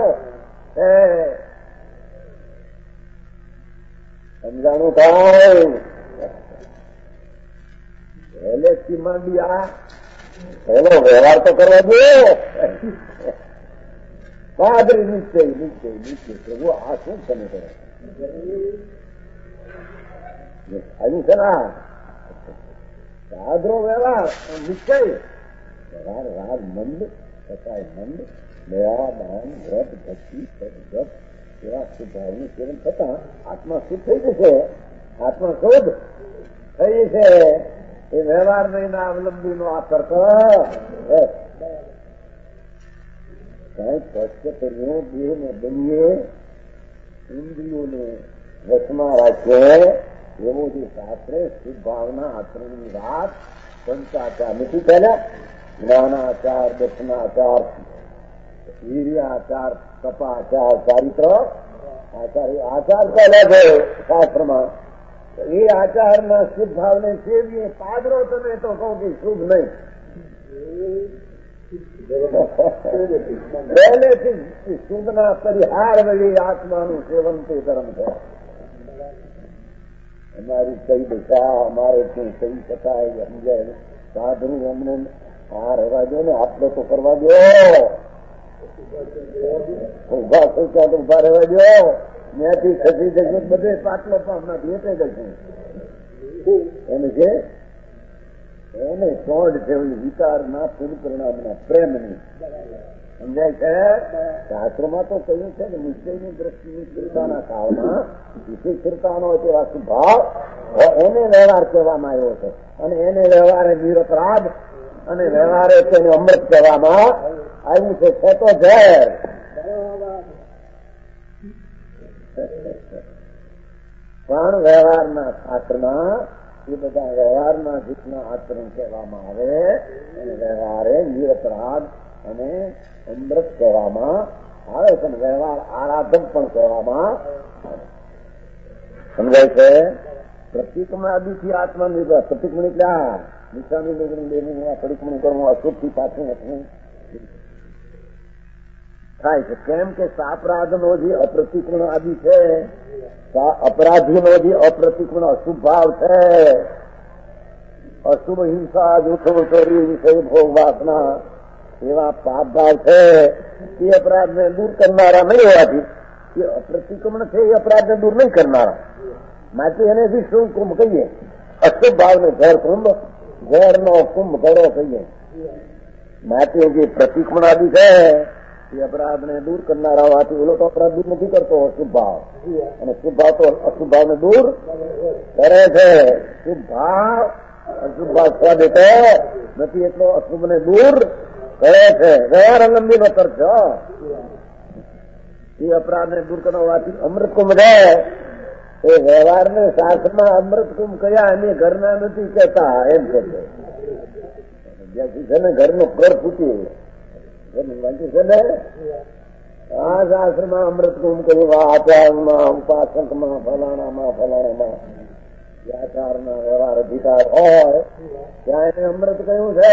સમજાણું થાય? પહેલેથી માંડી આ પહેલો વ્યવહાર તો કરવા દો. બહાદરી નિશ્ચય નિશ્ચય નિશ્ચય પ્રભુ આ શું તમે કરે આવ્યું છે ના સાદરો વ્યવહાર નિશ્ચય વ્યવહાર રાગ મંદ કસાય મંદ દયા દાન વ્રત ભક્તિ સદવ્રત એવા શુભાવનું સેવન થતા આત્મા શુદ્ધ થઈ જશે. આત્મા શોધ થઈ છે. એ વ્યવહાર નહીં ના અવલંબીનો આ તર્ક કઈ કષ્ટ કરીએ, દેહને બનીએ, ઇન્દ્રિયોને વશમાં રાખીએ એવો જે શાસ્ત્રે શુદ્ધ ભાવના આચરણની વાત પંચાચાર નથી પહેલા જ્ઞાનાચાર, દર્શનાચાર, વીર્યાચાર, તપાચાર, ચારિત્ર આચાર. આચાર ચાલે છે શાસ્ત્રમાં. એ આચારના શુભ ભાવને સેવીએ. પાદરો તમે તો કહો કે શુભ નહીં. પહેલેથી શુભના પરિહાર વળી આત્માનું સેવન તે ધર્મ છે. અમારી કઈ દશા, અમારે કઈ કહી શકાય સમજાય. સાધુ અમને આ રહેવા દો ને, આટલો તો કરવા દો. ઉભા થયા તો ઉભા રહેવા દો. ત્યાંથી ખસી જશે બધે પાટલો પણ ભેટે જશે. એને છે એને શોધ છે વિચારના પરિણામના પ્રેમની. સમજાય છે? શાસ્ત્રમાં તો કહ્યું છે ને નિશ્ચયની દ્રષ્ટિની સ્થિરતાના કાળમાં વિશે સ્થિરતાનો એવા સ્વભાવ એને વ્યવહાર કહેવામાં આવ્યો છે. અને એને વ્યવહારે નિરપરાધ અને વ્યવહારે તેને અમૃત કહેવામાં આવ્યું છે. છે તો ઝેર. પણ વ્યવહારના શાસ્ત્રમાં એ બધા વ્યવહારના જેટલા આચરણ કહેવામાં આવે અને વ્યવહારે નિરપરાધ અને અમૃત કહેવામાં આવે છે. વ્યવહાર આરાધક પણ કહેવામાં આવે. સમજાય છે? પ્રતિક્રમણ આદિથી આત્મનિર્ભર. પ્રતિક્રમણ એટલે આ નિશાની પ્રતિક્રમણ કરવું, અશુભથી પાછું હટવું થાય છે. કેમ કે સાપરાધનો જે અપ્રતિક્રમણ આદિ છે, અપરાધીનો જે અપ્રતિક્રમણ અશુભ ભાવ છે, અશુભ હિંસા, જૂઠો ચોરી, વિષય ભોગ વાસના એવા પાપ ભાવ છે, એ અપરાધને દૂર કરનારા નહીં હોવાથી એ અપ્રતિક્રમણ છે. એ અપરાધને દૂર નહીં કરનારા માટે એને બી શું કુંભ કહીએ? અશુભ ભાવને ઝેર કુંભ, ઝેરનો કુંભ ઘડો કહીએ. માટે જે પ્રતિક્રમણ આદિ છે એ અપરાધને દૂર કરનારા હોવાથી ઓલો તો અપરાધ દૂર નથી કરતો શુભ ભાવ, અને શુભ ભાવ તો અશુભ ભાવને દૂર કરે છે. શુભ ભાવ અશુભ ભાવ સ્વ દેતો નથી, એટલો અશુભને દૂર કરે છે. વ્યવહાર અવલંબીનો તર્ક એ અપરાધને દૂર કરવા હોવાથી અમૃત કુંભ છે. એ વ્યવહારને શાસ્ત્રમાં અમૃત કુંભ કયા અને ઘરના નથી કહેતા એમ કહે છે. જ્યાંથી છે ને ઘરનો ઘર ફૂટી વાંચ્યું છે ને આ શાસ્ત્રમાં અમૃત કુંભ કહ્યું. આચારમાં, ઉપાસકમાં, ફલાણામાં આચારના વ્યવહાર અધિકાર હોય ત્યાં એને અમૃત કહ્યું છે.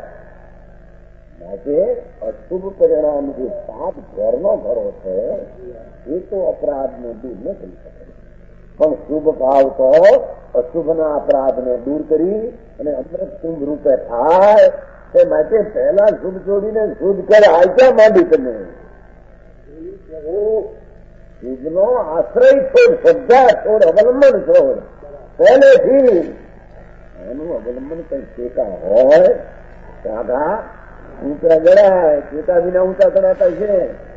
માટે અશુભ પરિણામ જે પાપ ઘરનો ઘરો છે એ તો અપરાધને દૂર ન કરી શકે, પણ શુભ ભાવ તો અશુભના અપરાધને દૂર કરી અને અમૃત કુંભ રૂપે થાય. તે માટે પહેલા શુભ છોડીને શુભ કરે આચા માંડી તમે. શુભનો આશ્રય છોડ, શ્રદ્ધા છોડ, અવલંબન છોડ. પહેલેથી એનું અવલંબન કઈ ટેકા હોય રાધા ઊંચા ગળાય, ટેકા વિના ઊંચા ચડાતા છે.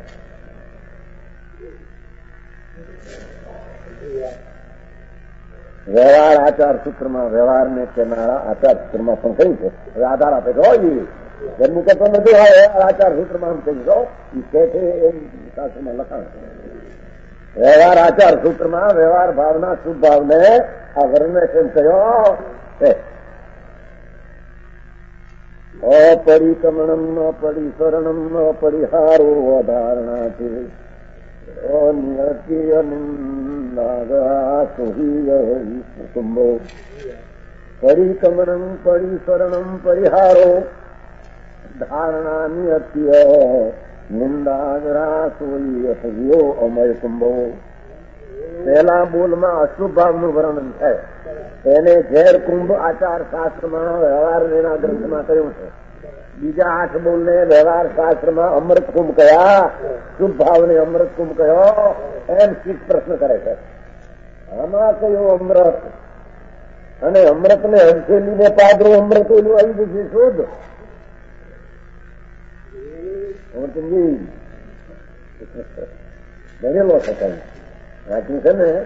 વ્યવહાર આચાર સૂત્રમાં વ્યવહારને કહેનારા આચાર સૂત્રમાં પણ કહ્યું છે. હવે આધાર આપે છે જન્મ કરતો નથી હોય આચાર સૂત્રમાં આમ કહ્યું છો એ કહે છે એમ શાસ્ત્રમાં લખાણ છે. વ્યવહાર આચાર સૂત્રમાં વ્યવહાર ભાવના શુભ ભાવને આ વર્ણન કર્યો છે. અપરિક્રમણમ અપરિસરણમ અપરિહારો અધારણાથી પરિક્રમણમ પરિસરણમ પરિહારો ધારણાની અત્ય નિંદાગ્રાસોયો અમય કુંભો. પહેલા બોલમાં અશુભ ભાવનું વર્ણન થાય એને ઝેર કુંભ આચાર શાસ્ત્રમાં વ્યવહાર એના ગ્રંથમાં કહ્યું છે. બીજા 8 બોલને વ્યવહાર શાસ્ત્રમાં અમૃત કુંભ કયા, શુભ ભાવને અમૃત કુંભ કયો એમ શીખ પ્રશ્ન કરે છે. આમાં કયો અમૃત અને અમૃતને હંસેલીને પાદરો અમૃત એનું આવી જશે શોધ. ભણેલો છે કઈ વાંચ્યું છે ને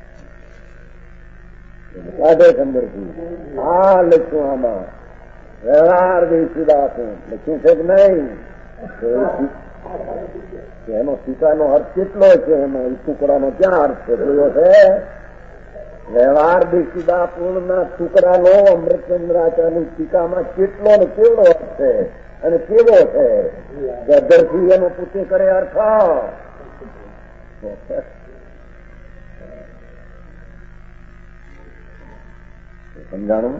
કાઢે અંદરથી. આ લખ્યું આમાં વ્યવહાર દેશીદાસું લખ્યું છે કે નહીં? એનો ટીકાનો અર્થ કેટલો છે? એનો ટુકડાનો ક્યાં અર્થ છે જોયો છે? વ્યવહાર દેશીદા પૂર્ણના ટુકડાનો અમૃતચંદ્રાચાર્યની ટીકામાં કેટલો ને કેવડો અર્થ છે અને કેવો છે ગદરથી એનો પૂછે કરે અર્થ સમજાણું.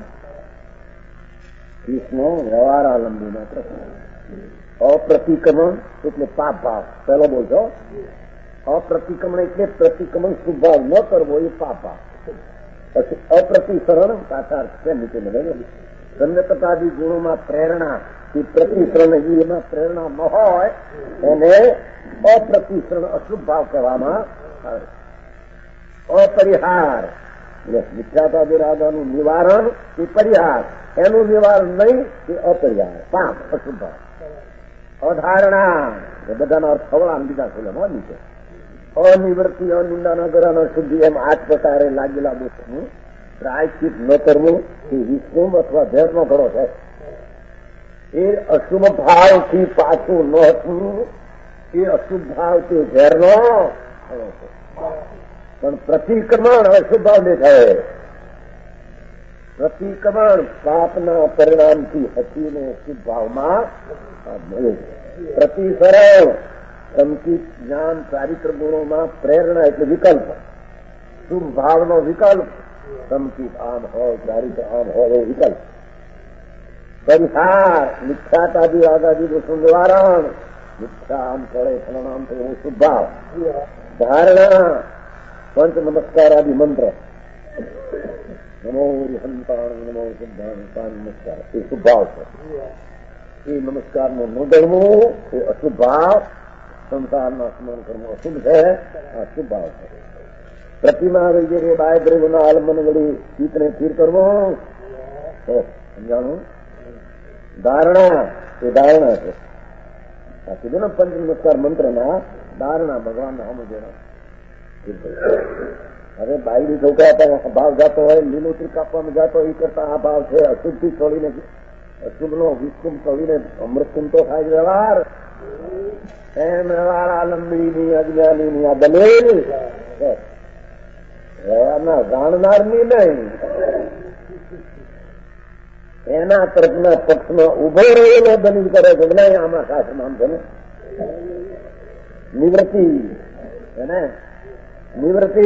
કૃષ્ણ વ્યવહારાલંબી માત્ર અપ્રતિક્રમણ એટલે પાપ ભાવ પહેલો બોલશો. અપ્રતિક્રમણ એટલે પ્રતિક્રમણ શુભાવ ન કરવો એ પાપ ભાવ. પછી અપ્રતિસરણ સાચાર્થ છે નીચે લગાવી સંયતતાદી ગુણોમાં પ્રેરણા એ પ્રતિસરણ એમાં પ્રેરણા ન હોય એને અપ્રતિસરણ અશુભ ભાવ કહેવામાં આવે. અપરિહાર મિથ્યાત્વાદી રાગાનું નિવારણ એ પરિહાર, એનું નિવારણ નહીં એ અપરિહાર પાપ અશુભ ભાવ. અધારણા એ બધાના અર્થ ખવડા બીજા ખોલે નીચે અનિવૃત્તિ અનિંદાના ગરાના શુદ્ધિ એમ 8 પ્રકારે લાગેલા દોષોનું પ્રાયશ્ચિત ન કરવું એ વિષ્ણુ અથવા ઝેરનો ઘડો છે. એ અશુભ ભાવથી પાછું ન હતું એ અશુભ ભાવ તે ઝેરનો ઘડો છે. પણ પ્રતિક્રમણ અશુભ ભાવ ને થાય. પ્રતિક્રમણ પાપના પરિણામથી હસીને શુભ ભાવમાં પ્રતિસરણ સંકિત જ્ઞાન ચારિત્ર ગુણોમાં પ્રેરણા એટલે વિકલ્પ, શુભ ભાવનો વિકલ્પ. સંકિત આમ હોય, ચારિત્ર આમ હોય એ વિકલ્પ. પરિહાર મિથ્યાતાદી આગાદી દોષનું નિવારણ, મિથ્યા આમ પડે ફલનામ તો એવું શુભ ભાવ. ધારણા પંચ નમસ્કાર આદિ મંત્ર નમો હંતાણ નમો સિદ્ધાંતાન નમસ્કાર એ શુભ ભાવ છે. એ નમસ્કારને ન ગણવું એ અશુભ ભાવ. સંસારના સ્મરણ કરવું અશુભ છે, આ શુભ ભાવ છે. પ્રતિમા વગેરે બાય દ્રવ્યના આલમન વળી ચિત્તને સ્થિર કરવું સમજાણું. ધારણા એ ધારણા છે. આ કીધું ને પંચ નમસ્કાર મંત્રના ધારણા ભગવાનના સમજેના. હવે બાયડી છોકરા ભાવ જાતો હોય, લીલોતરી કાપવામાં જાતો એ કરતા આ ભાવ છે. અશુભથી છોડીને અશુભનો વિષકુંભ છોડીને અમૃતકુંભ તો થાય વ્યવહાર. એમ વ્યવહાર આલંબીની અજ્ઞાનીની આ દલીલ વ્યવહારના જાણનારની નહીં, એના તર્કના પક્ષમાં ઉભો રહેલો દલીલ કરે છે. નહીં આમાં શાસ્ત્રમાં આમ છે ને નિવૃત્તિ એને નિવૃત્તિ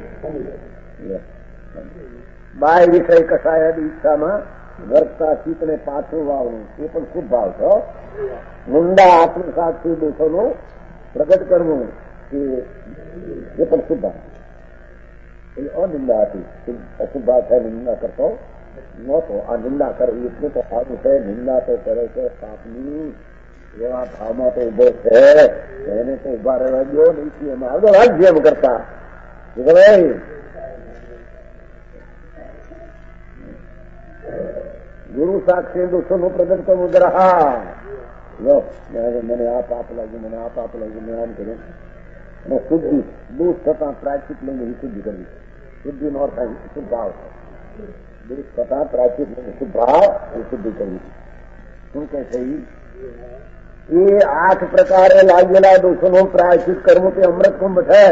બાય વિષય કસાયાની ઈચ્છામાં વર્તતા ચિત્તને પાછું વાવવું એ પણ શુભ ભાવ છો. નિંદા આત્મસાક્ષી દોષોનું પ્રગટ કરવું એ પણ શુભ ભાવ. એ અનિંદા હતી અશુભ ભાવ છે. નિંદા કરતો નહોતો. આ નિંદા કરવી એટલું તો સારું છે. નિંદા તો કરે છે પાપની, એવા ભાવમાં તો ઉભો છે એને તો ઉભા રહેવા દો નહીં. એમાં આવતો રાજ્ય એમ કરતા ગુરુ સાક્ષી દોષોનું પ્રગટ કરવું ગ્રહા. મને આ પાપ લાગ્યું, મને આ પાપ લાગ્યું, મેં આમ કર્યું. અને શુદ્ધિ દોષ થતા પ્રાચિત લઈને વિશુદ્ધિ કરવી. શુદ્ધિ નો અર્થ શુભ ભાવ છે. દોષ થતા પ્રાચિત લઈને શુભ ભાવ વિશુદ્ધિ કરવી. શું કે છે એ 8 પ્રકારે લાગેલા દોષોનું પ્રાયશ્ચિત કરવું તે અમૃતકુંભ છે.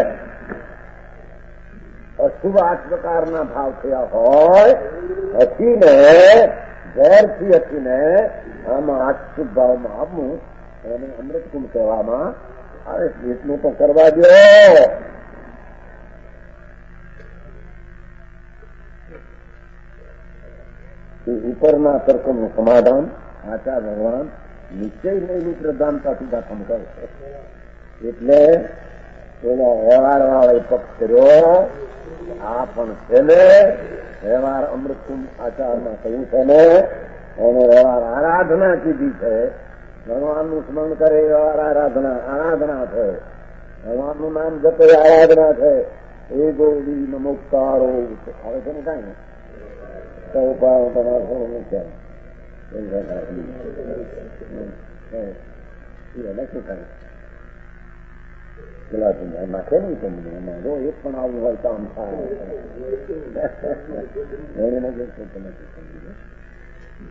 અશુભ 8 પ્રકારના ભાવ થયા હોય હસીને ઝેરથી હસીને આમાં 8 શુભ ભાવમાં આવવું એને અમૃતકુંભ કહેવામાં આવે. એટલું તો કરવા દો. ઉપરના તર્કનું સમાધાન આચાર ભગવાન નિશ્ચય નહીં પ્રધાનતાથી દાખમ કરે છે. એટલે એનો વ્યવહાર વાળો પક્ષ કર્યો. આ પણ છે ને વ્યવહાર અમૃતકુંભ આચારમાં થયું છે ને એને વ્યવહાર આરાધના કીધી છે. ભગવાનનું સ્મરણ કરે વ્યવહાર આરાધના છે. ભગવાનનું નામ જપે આરાધના છે. એ ગોળી નમોકારો આવે છે ને કાંઈ ને ઉપાય તમારો નાખે નહીં તમને એમાં જો એક પણ આવું હોય તો આમ થાય.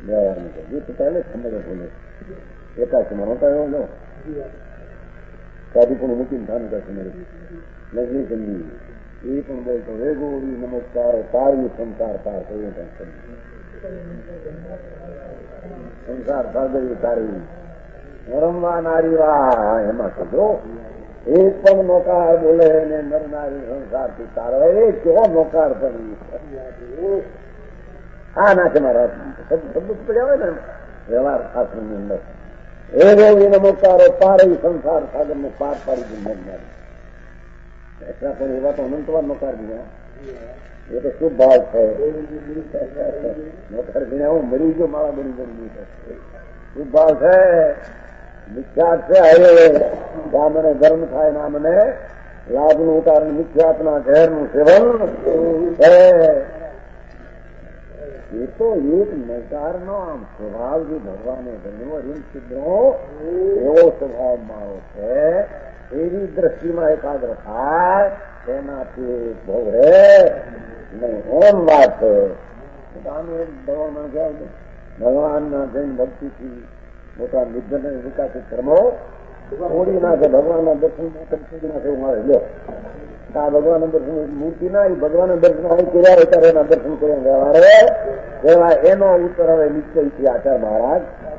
પહેલે સમજ બોલે એકાશમાં હોતા એવો લો સાધુ પણ મૂકીને ધાન કરશે લગ્ની ચંદી એ પણ બોલતો હે ગોરી નમસ્કાર તારી સંસાર તાર કયું સંસાર સાગરી તારી રમવા નારી વાહ એમાં સમજો એક પણ નોકાર બોલે ને નર નારી સંસાર થી તારો એ કેવો નોકાર પણ આ ના છે મારા શબ્દ પડ્યા હોય ને વ્યવહાર શાસ્ત્રની અંદર એ ગોરી નમસ્કારો તારે સંસાર સાગર ને પાર પાડી દીધું એટલા પણ એવા તો અનંતવાર નોકાર દીધા એ તો શું ભાવ છે નોકાર દીધા હું મરી ગયો મારા બની બની શું ભાવ છે મિથ્યાત છે હવે આ મને ગરમ થાય ના મને લાભનું કારણ મિથ્યાતના ઝેરનું સેવન એ તો એક નકારનો આમ સ્વભાવ જે ભગવાને ગણ્યો હિમ છિદ્રો એવો સ્વભાવ મારો છે એવી દ્રષ્ટિમાં એકાગ્ર થાય તેનાથી ભોગરે નહીં એમ વાત છે ભગવાનના જૈન ભક્તિથી મોટા નિર્જન વિકાસિત કર્મો છોડી નાખે ભગવાનના દર્શન કરી નાખે એવું મારે લો આ ભગવાન દર્શન મૂર્તિ ના એ ભગવાન દર્શન કર્યા ત્યારે એના દર્શન કર્યા વ્યવહારે એવા એનો ઉત્તર હવે નિશ્ચયથી આચાર્ય મહારાજ